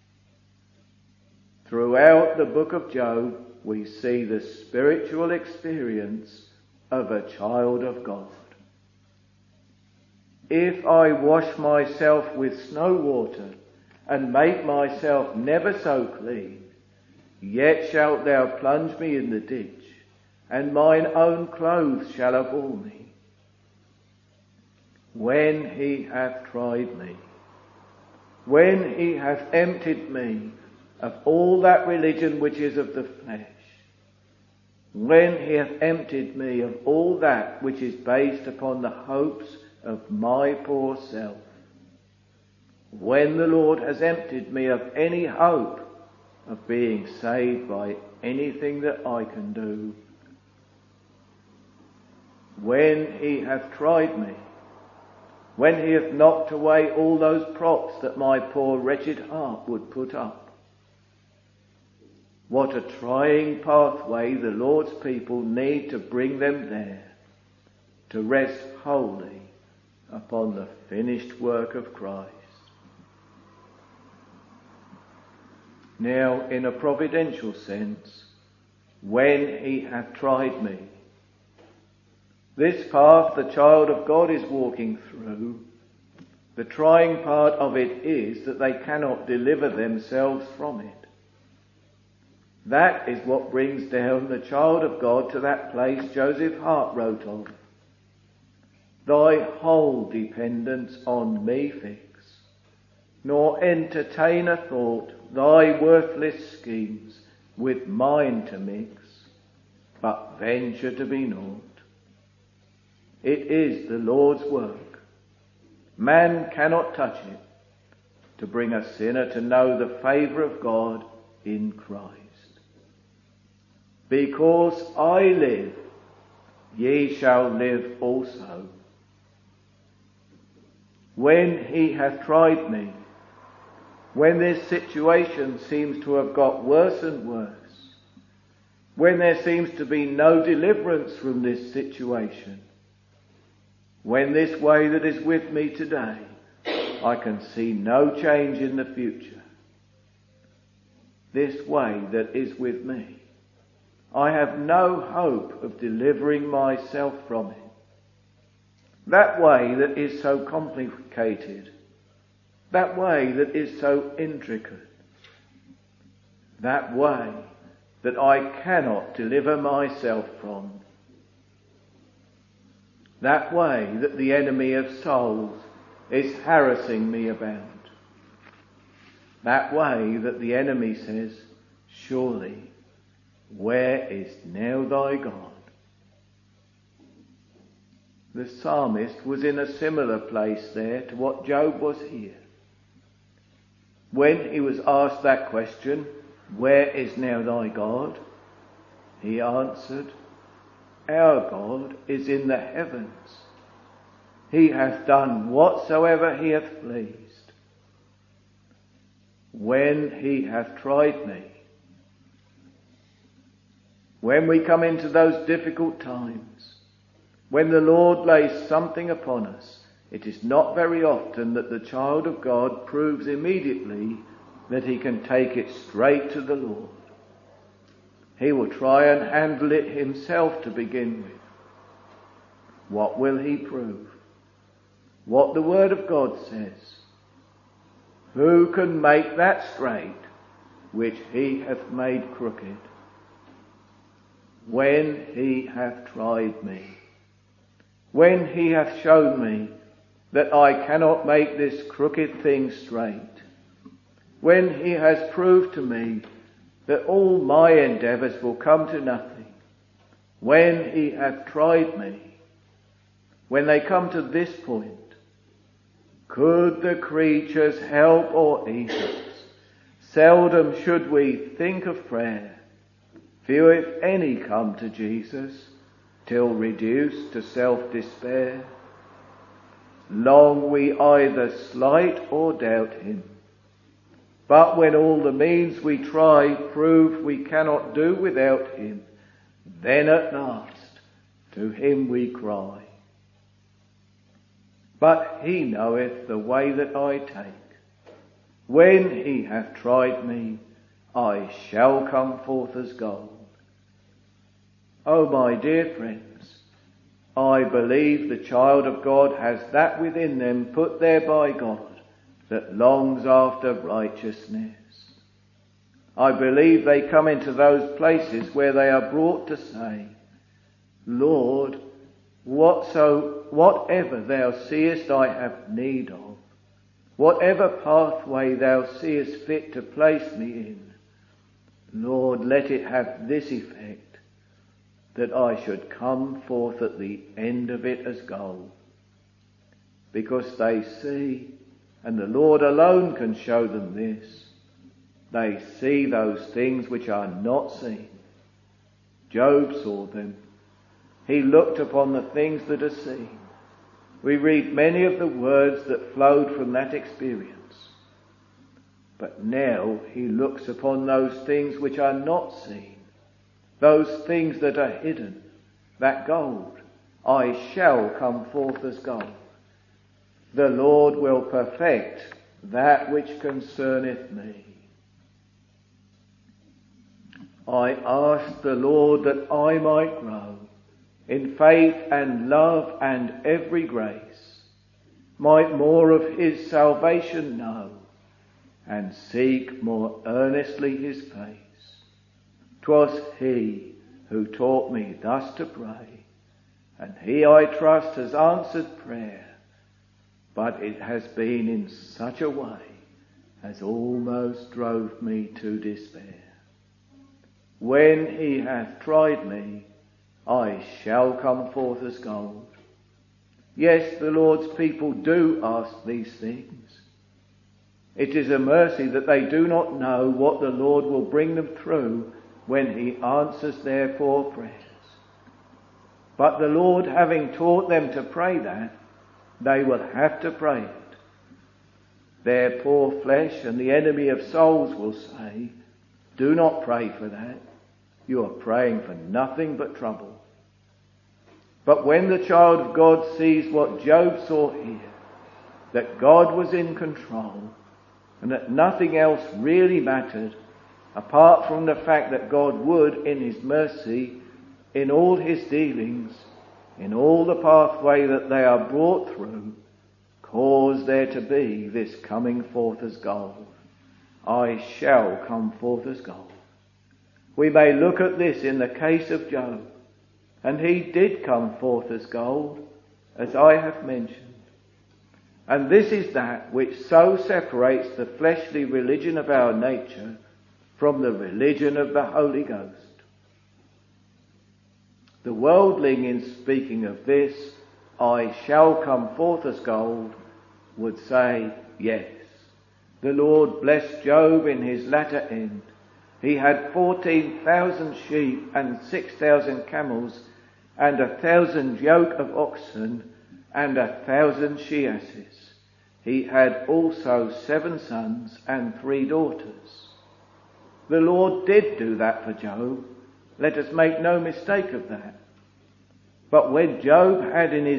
Throughout the book of Job, we see the spiritual experience of a child of God. If I wash myself with snow water and make myself never so clean, yet shalt thou plunge me in the ditch, and mine own clothes shall abhor me. When he hath tried me, when he hath emptied me of all that religion which is of the flesh, when he hath emptied me of all that which is based upon the hopes of my poor self, when the Lord has emptied me of any hope of being saved by anything that I can do, when he hath tried me, when he hath knocked away all those props that my poor wretched heart would put up. What a trying pathway the Lord's people need to bring them there, to rest wholly upon the finished work of Christ. Now, in a providential sense, when he hath tried me, this path the child of God is walking through, the trying part of it is that they cannot deliver themselves from it. That is what brings down the child of God to that place Joseph Hart wrote of. Thy whole dependence on me fix, nor entertain a thought thy worthless schemes with mine to mix, but venture to be naught. It is the Lord's work. Man cannot touch it, to bring a sinner to know the favour of God in Christ. Because I live, ye shall live also. When he hath tried me, when this situation seems to have got worse and worse, when there seems to be no deliverance from this situation, when this way that is with me today, I can see no change in the future. This way that is with me, I have no hope of delivering myself from it. That way that is so complicated, that way that is so intricate, that way that I cannot deliver myself from, that way that the enemy of souls is harassing me about, that way that the enemy says, surely, where is now thy God? The psalmist was in a similar place there to what Job was here. When he was asked that question, where is now thy God? He answered, our God is in the heavens. He hath done whatsoever he hath pleased. When he hath tried me, when we come into those difficult times, when the Lord lays something upon us, it is not very often that the child of God proves immediately that he can take it straight to the Lord. He will try and handle it himself to begin with. What will he prove? What the Word of God says. Who can make that straight which he hath made crooked? When he hath tried me, when he hath shown me that I cannot make this crooked thing straight, when he has proved to me that all my endeavours will come to nothing, when he hath tried me, when they come to this point, could the creatures help or ease us? Seldom should we think of prayer. Few, if any, come to Jesus till reduced to self-despair. Long we either slight or doubt him. But when all the means we try prove we cannot do without him, then at last to him we cry. But he knoweth the way that I take. When he hath tried me, I shall come forth as gold. Oh, my dear friends, I believe the child of God has that within them put there by God that longs after righteousness. I believe they come into those places where they are brought to say, Lord, whatever thou seest I have need of, whatever pathway thou seest fit to place me in, Lord, let it have this effect, that I should come forth at the end of it as gold. Because they see, and the Lord alone can show them this, they see those things which are not seen. Job saw them. He looked upon the things that are seen. We read many of the words that flowed from that experience. But now he looks upon those things which are not seen, those things that are hidden, that gold. I shall come forth as gold. The Lord will perfect that which concerneth me. I asked the Lord that I might grow in faith and love and every grace, might more of his salvation know, and seek more earnestly his face. 'Twas he who taught me thus to pray, and he, I trust, has answered prayer, but it has been in such a way as almost drove me to despair. When he hath tried me, I shall come forth as gold. Yes, the Lord's people do ask these things. It is a mercy that they do not know what the Lord will bring them through when he answers their poor prayers. But the Lord, having taught them to pray that, they will have to pray it. Their poor flesh and the enemy of souls will say, do not pray for that. You are praying for nothing but trouble. But when the child of God sees what Job saw here, that God was in control and that nothing else really mattered apart from the fact that God would, in his mercy, in all his dealings, in all the pathway that they are brought through, cause there to be this coming forth as gold. I shall come forth as gold. We may look at this in the case of Job, and he did come forth as gold, as I have mentioned. And this is that which so separates the fleshly religion of our nature from the religion of the Holy Ghost. The worldling, in speaking of this, I shall come forth as gold, would say, yes, the Lord blessed Job in his latter end. He had 14,000 sheep and 6,000 camels and 1,000 yoke of oxen and 1,000 she-asses. He had also 7 sons and 3 daughters. The Lord did do that for Job. Let us make no mistake of that. But what Job had in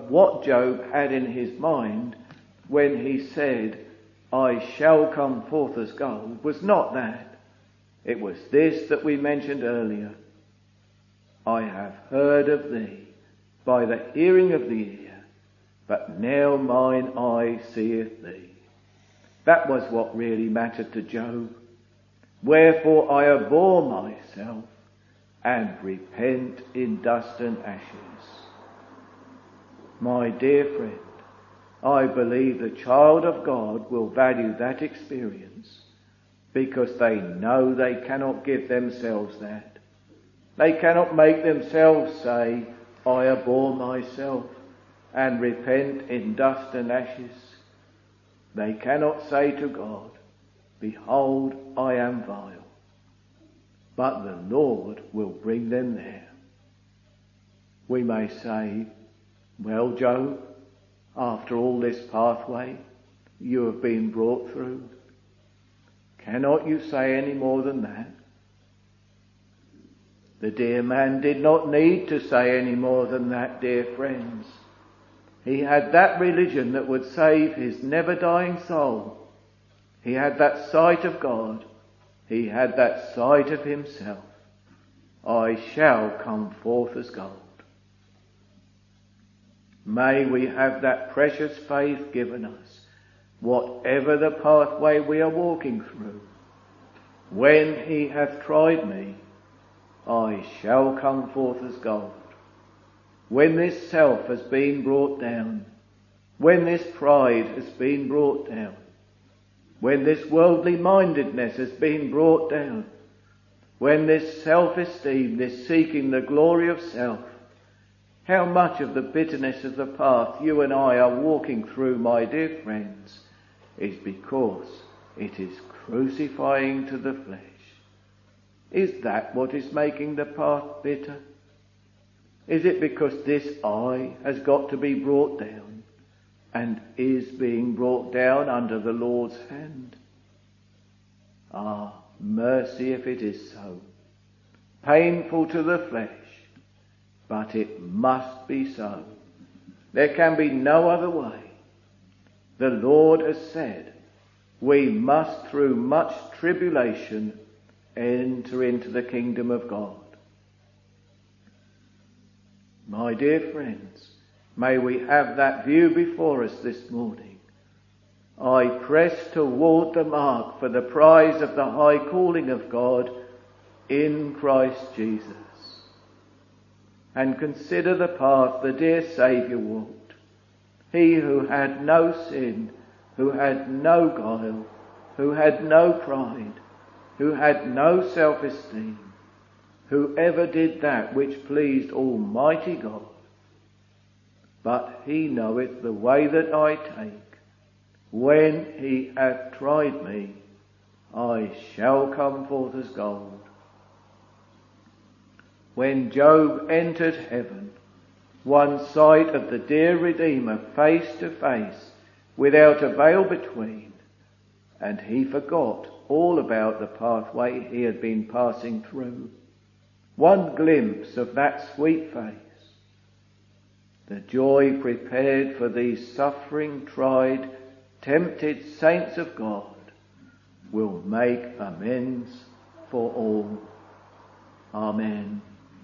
his mind when he said, I shall come forth as gold, was not that. It was this that we mentioned earlier. I have heard of thee by the hearing of the ear, but now mine eye seeth thee. That was what really mattered to Job. Wherefore I abhor myself and repent in dust and ashes. My dear friend, I believe the child of God will value that experience because they know they cannot give themselves that. They cannot make themselves say, I abhor myself and repent in dust and ashes. They cannot say to God, behold, I am vile. But the Lord will bring them there. We may say, well, Job, after all this pathway you have been brought through, cannot you say any more than that? The dear man did not need to say any more than that, dear friends. He had that religion that would save his never-dying soul. He had that sight of God. He had that sight of himself. I shall come forth as gold. May we have that precious faith given us, whatever the pathway we are walking through. When he hath tried me, I shall come forth as gold. When this self has been brought down, when this pride has been brought down, when this worldly mindedness has been brought down, when this self-esteem, this seeking the glory of self, how much of the bitterness of the path you and I are walking through, my dear friends, is because it is crucifying to the flesh. Is that what is making the path bitter? Is it because this I has got to be brought down? and is being brought down under the Lord's hand? Ah, mercy if it is so. Painful to the flesh, but it must be so. There can be no other way. The Lord has said, we must through much tribulation enter into the kingdom of God. My dear friends, may we have that view before us this morning. I press toward the mark for the prize of the high calling of God in Christ Jesus. And consider the path the dear Saviour walked. He who had no sin, who had no guile, who had no pride, who had no self-esteem, who ever did that which pleased Almighty God. But he knoweth the way that I take. When he hath tried me, I shall come forth as gold. When Job entered heaven, won sight of the dear Redeemer face to face, without a veil between, and he forgot all about the pathway he had been passing through. One glimpse of that sweet face. The joy prepared for these suffering, tried, tempted saints of God will make amends for all. Amen.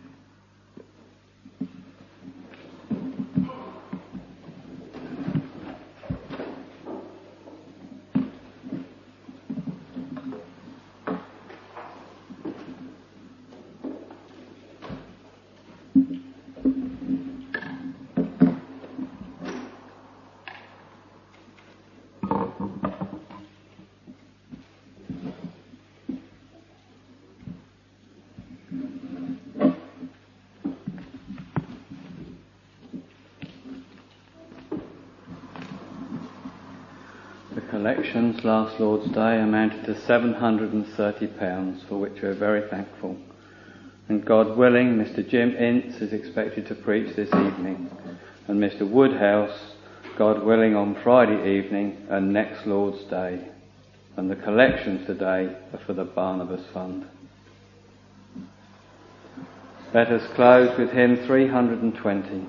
Collections last Lord's Day amounted to £730, for which we're very thankful. And God willing, Mr. Jim Ince is expected to preach this evening, and Mr. Woodhouse, God willing, on Friday evening and next Lord's Day. And the collections today are for the Barnabas Fund. Let us close with hymn 320.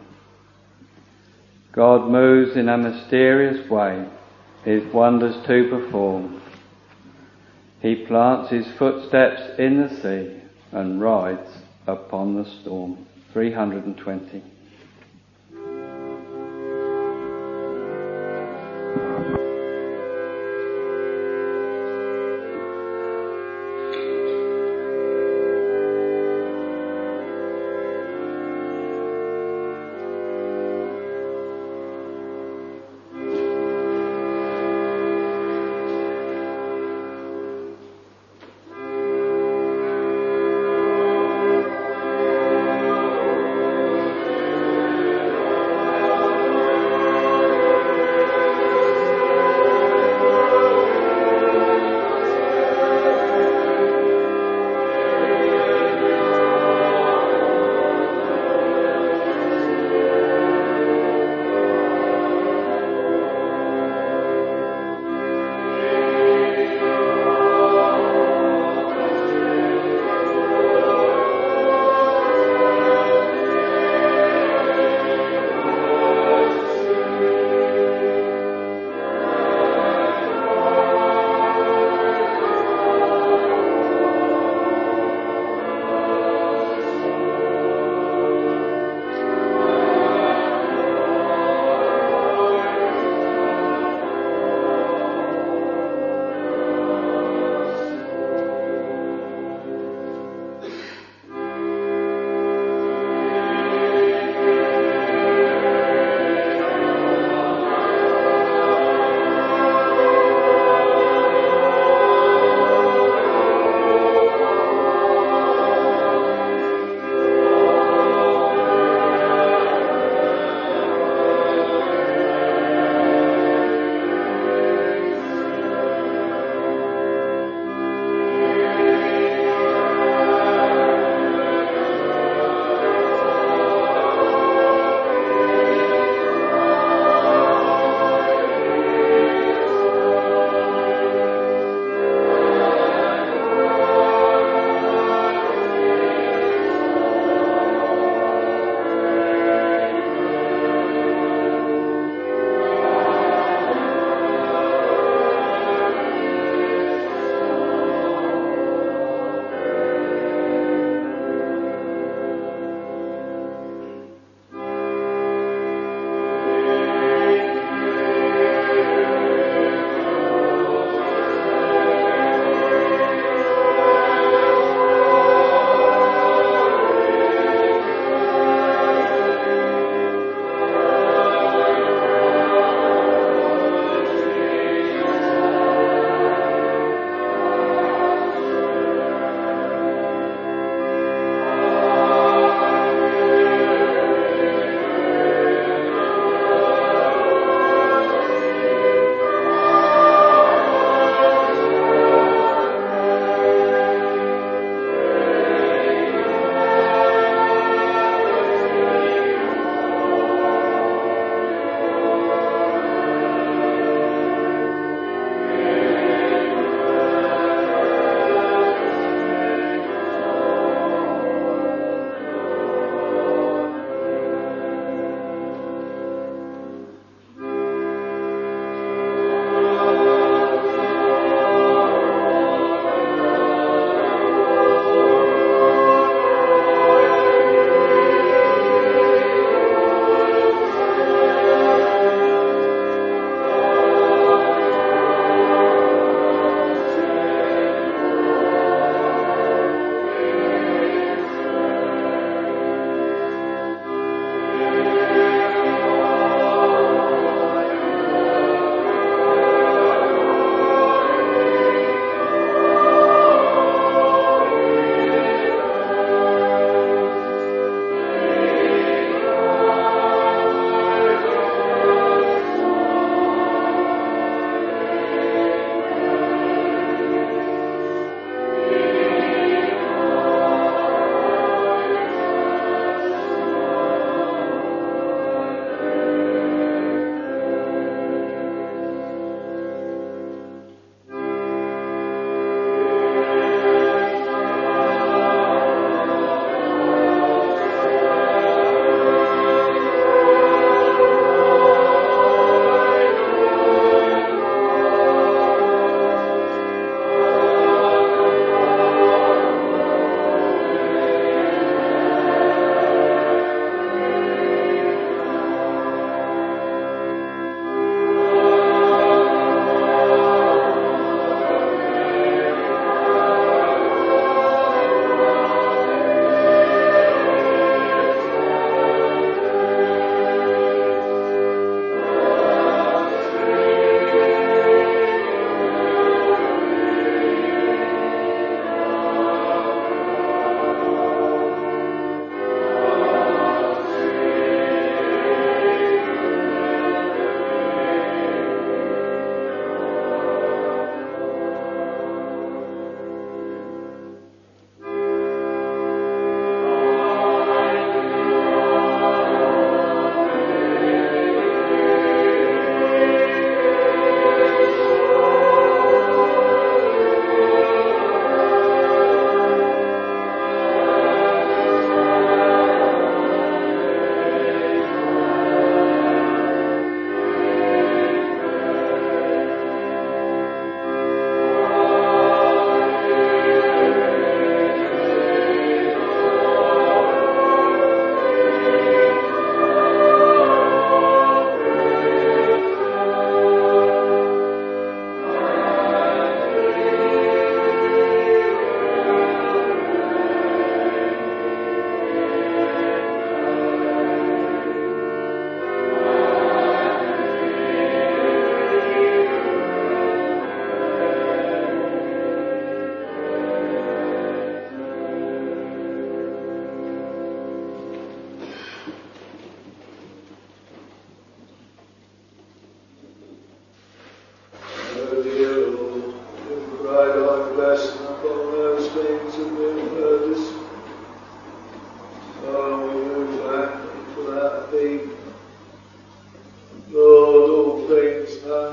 God moves in a mysterious way, his wonders to perform. He plants his footsteps in the sea and rides upon the storm. 320.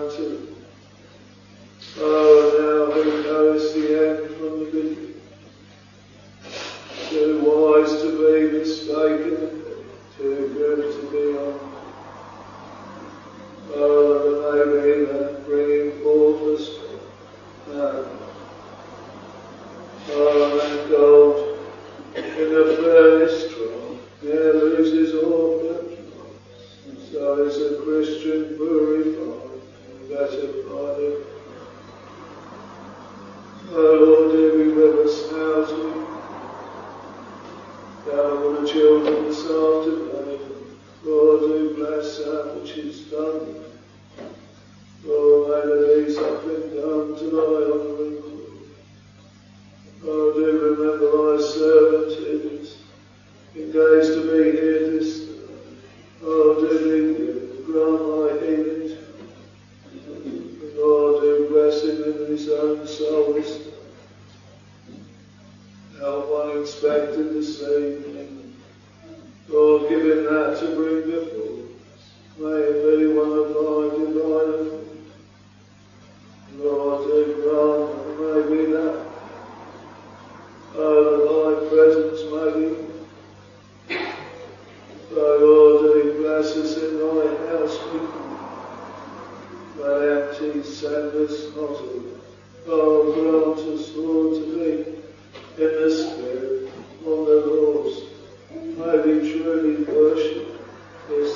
unto thee. Oh, thou who knowest the end from the beginning, too wise to be mistaken, too good to be honored. Oh, that may be that bringing forth the strength. Oh, and gold in the furnace trial ne'er loses all but dross, and so is a Christian purified and better by the Oh Lord, do we with us now to down on the children this afternoon. Lord, do bless that which is done. Lord, may there be something done to thy honouring glory. Oh, do remember thy servant who is engaged to be here this day. Oh, do grant thy healing to him. Lord, do bless him in his own soul this day. Help unexpected this evening. Lord, give him that to bring before us. May it be one of thy divine effect. Lord, do grant that may be that. Oh, that thy presence may be. Oh, Lord, do bless us in thy house. May empty send us not away. Oh, grant us, Lord, to be in the Spirit, on the Lord's, may we truly worship this.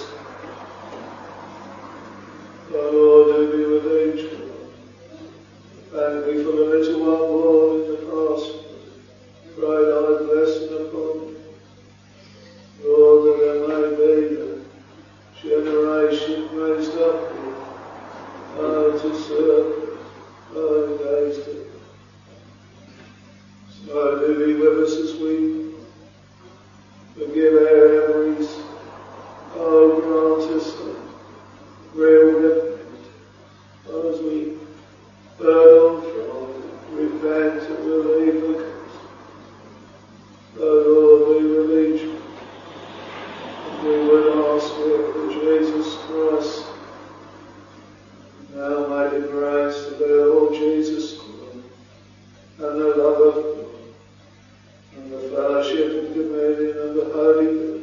Oh Lord, do be with each one. Thank thee for the little one born in the past. Pray thy blessing upon him. Lord, that there may be a generation raised up here, to serve, engaged in. So do be with us as we forgive our enemies. Oh, grant us real repentance. As we burn on Friday, repent and believe the gospel. Oh Lord, we release you. We would ask for Jesus Christ. Now may the grace of our Lord Jesus Christ and the love of God and the fellowship and communion of the Holy Ghost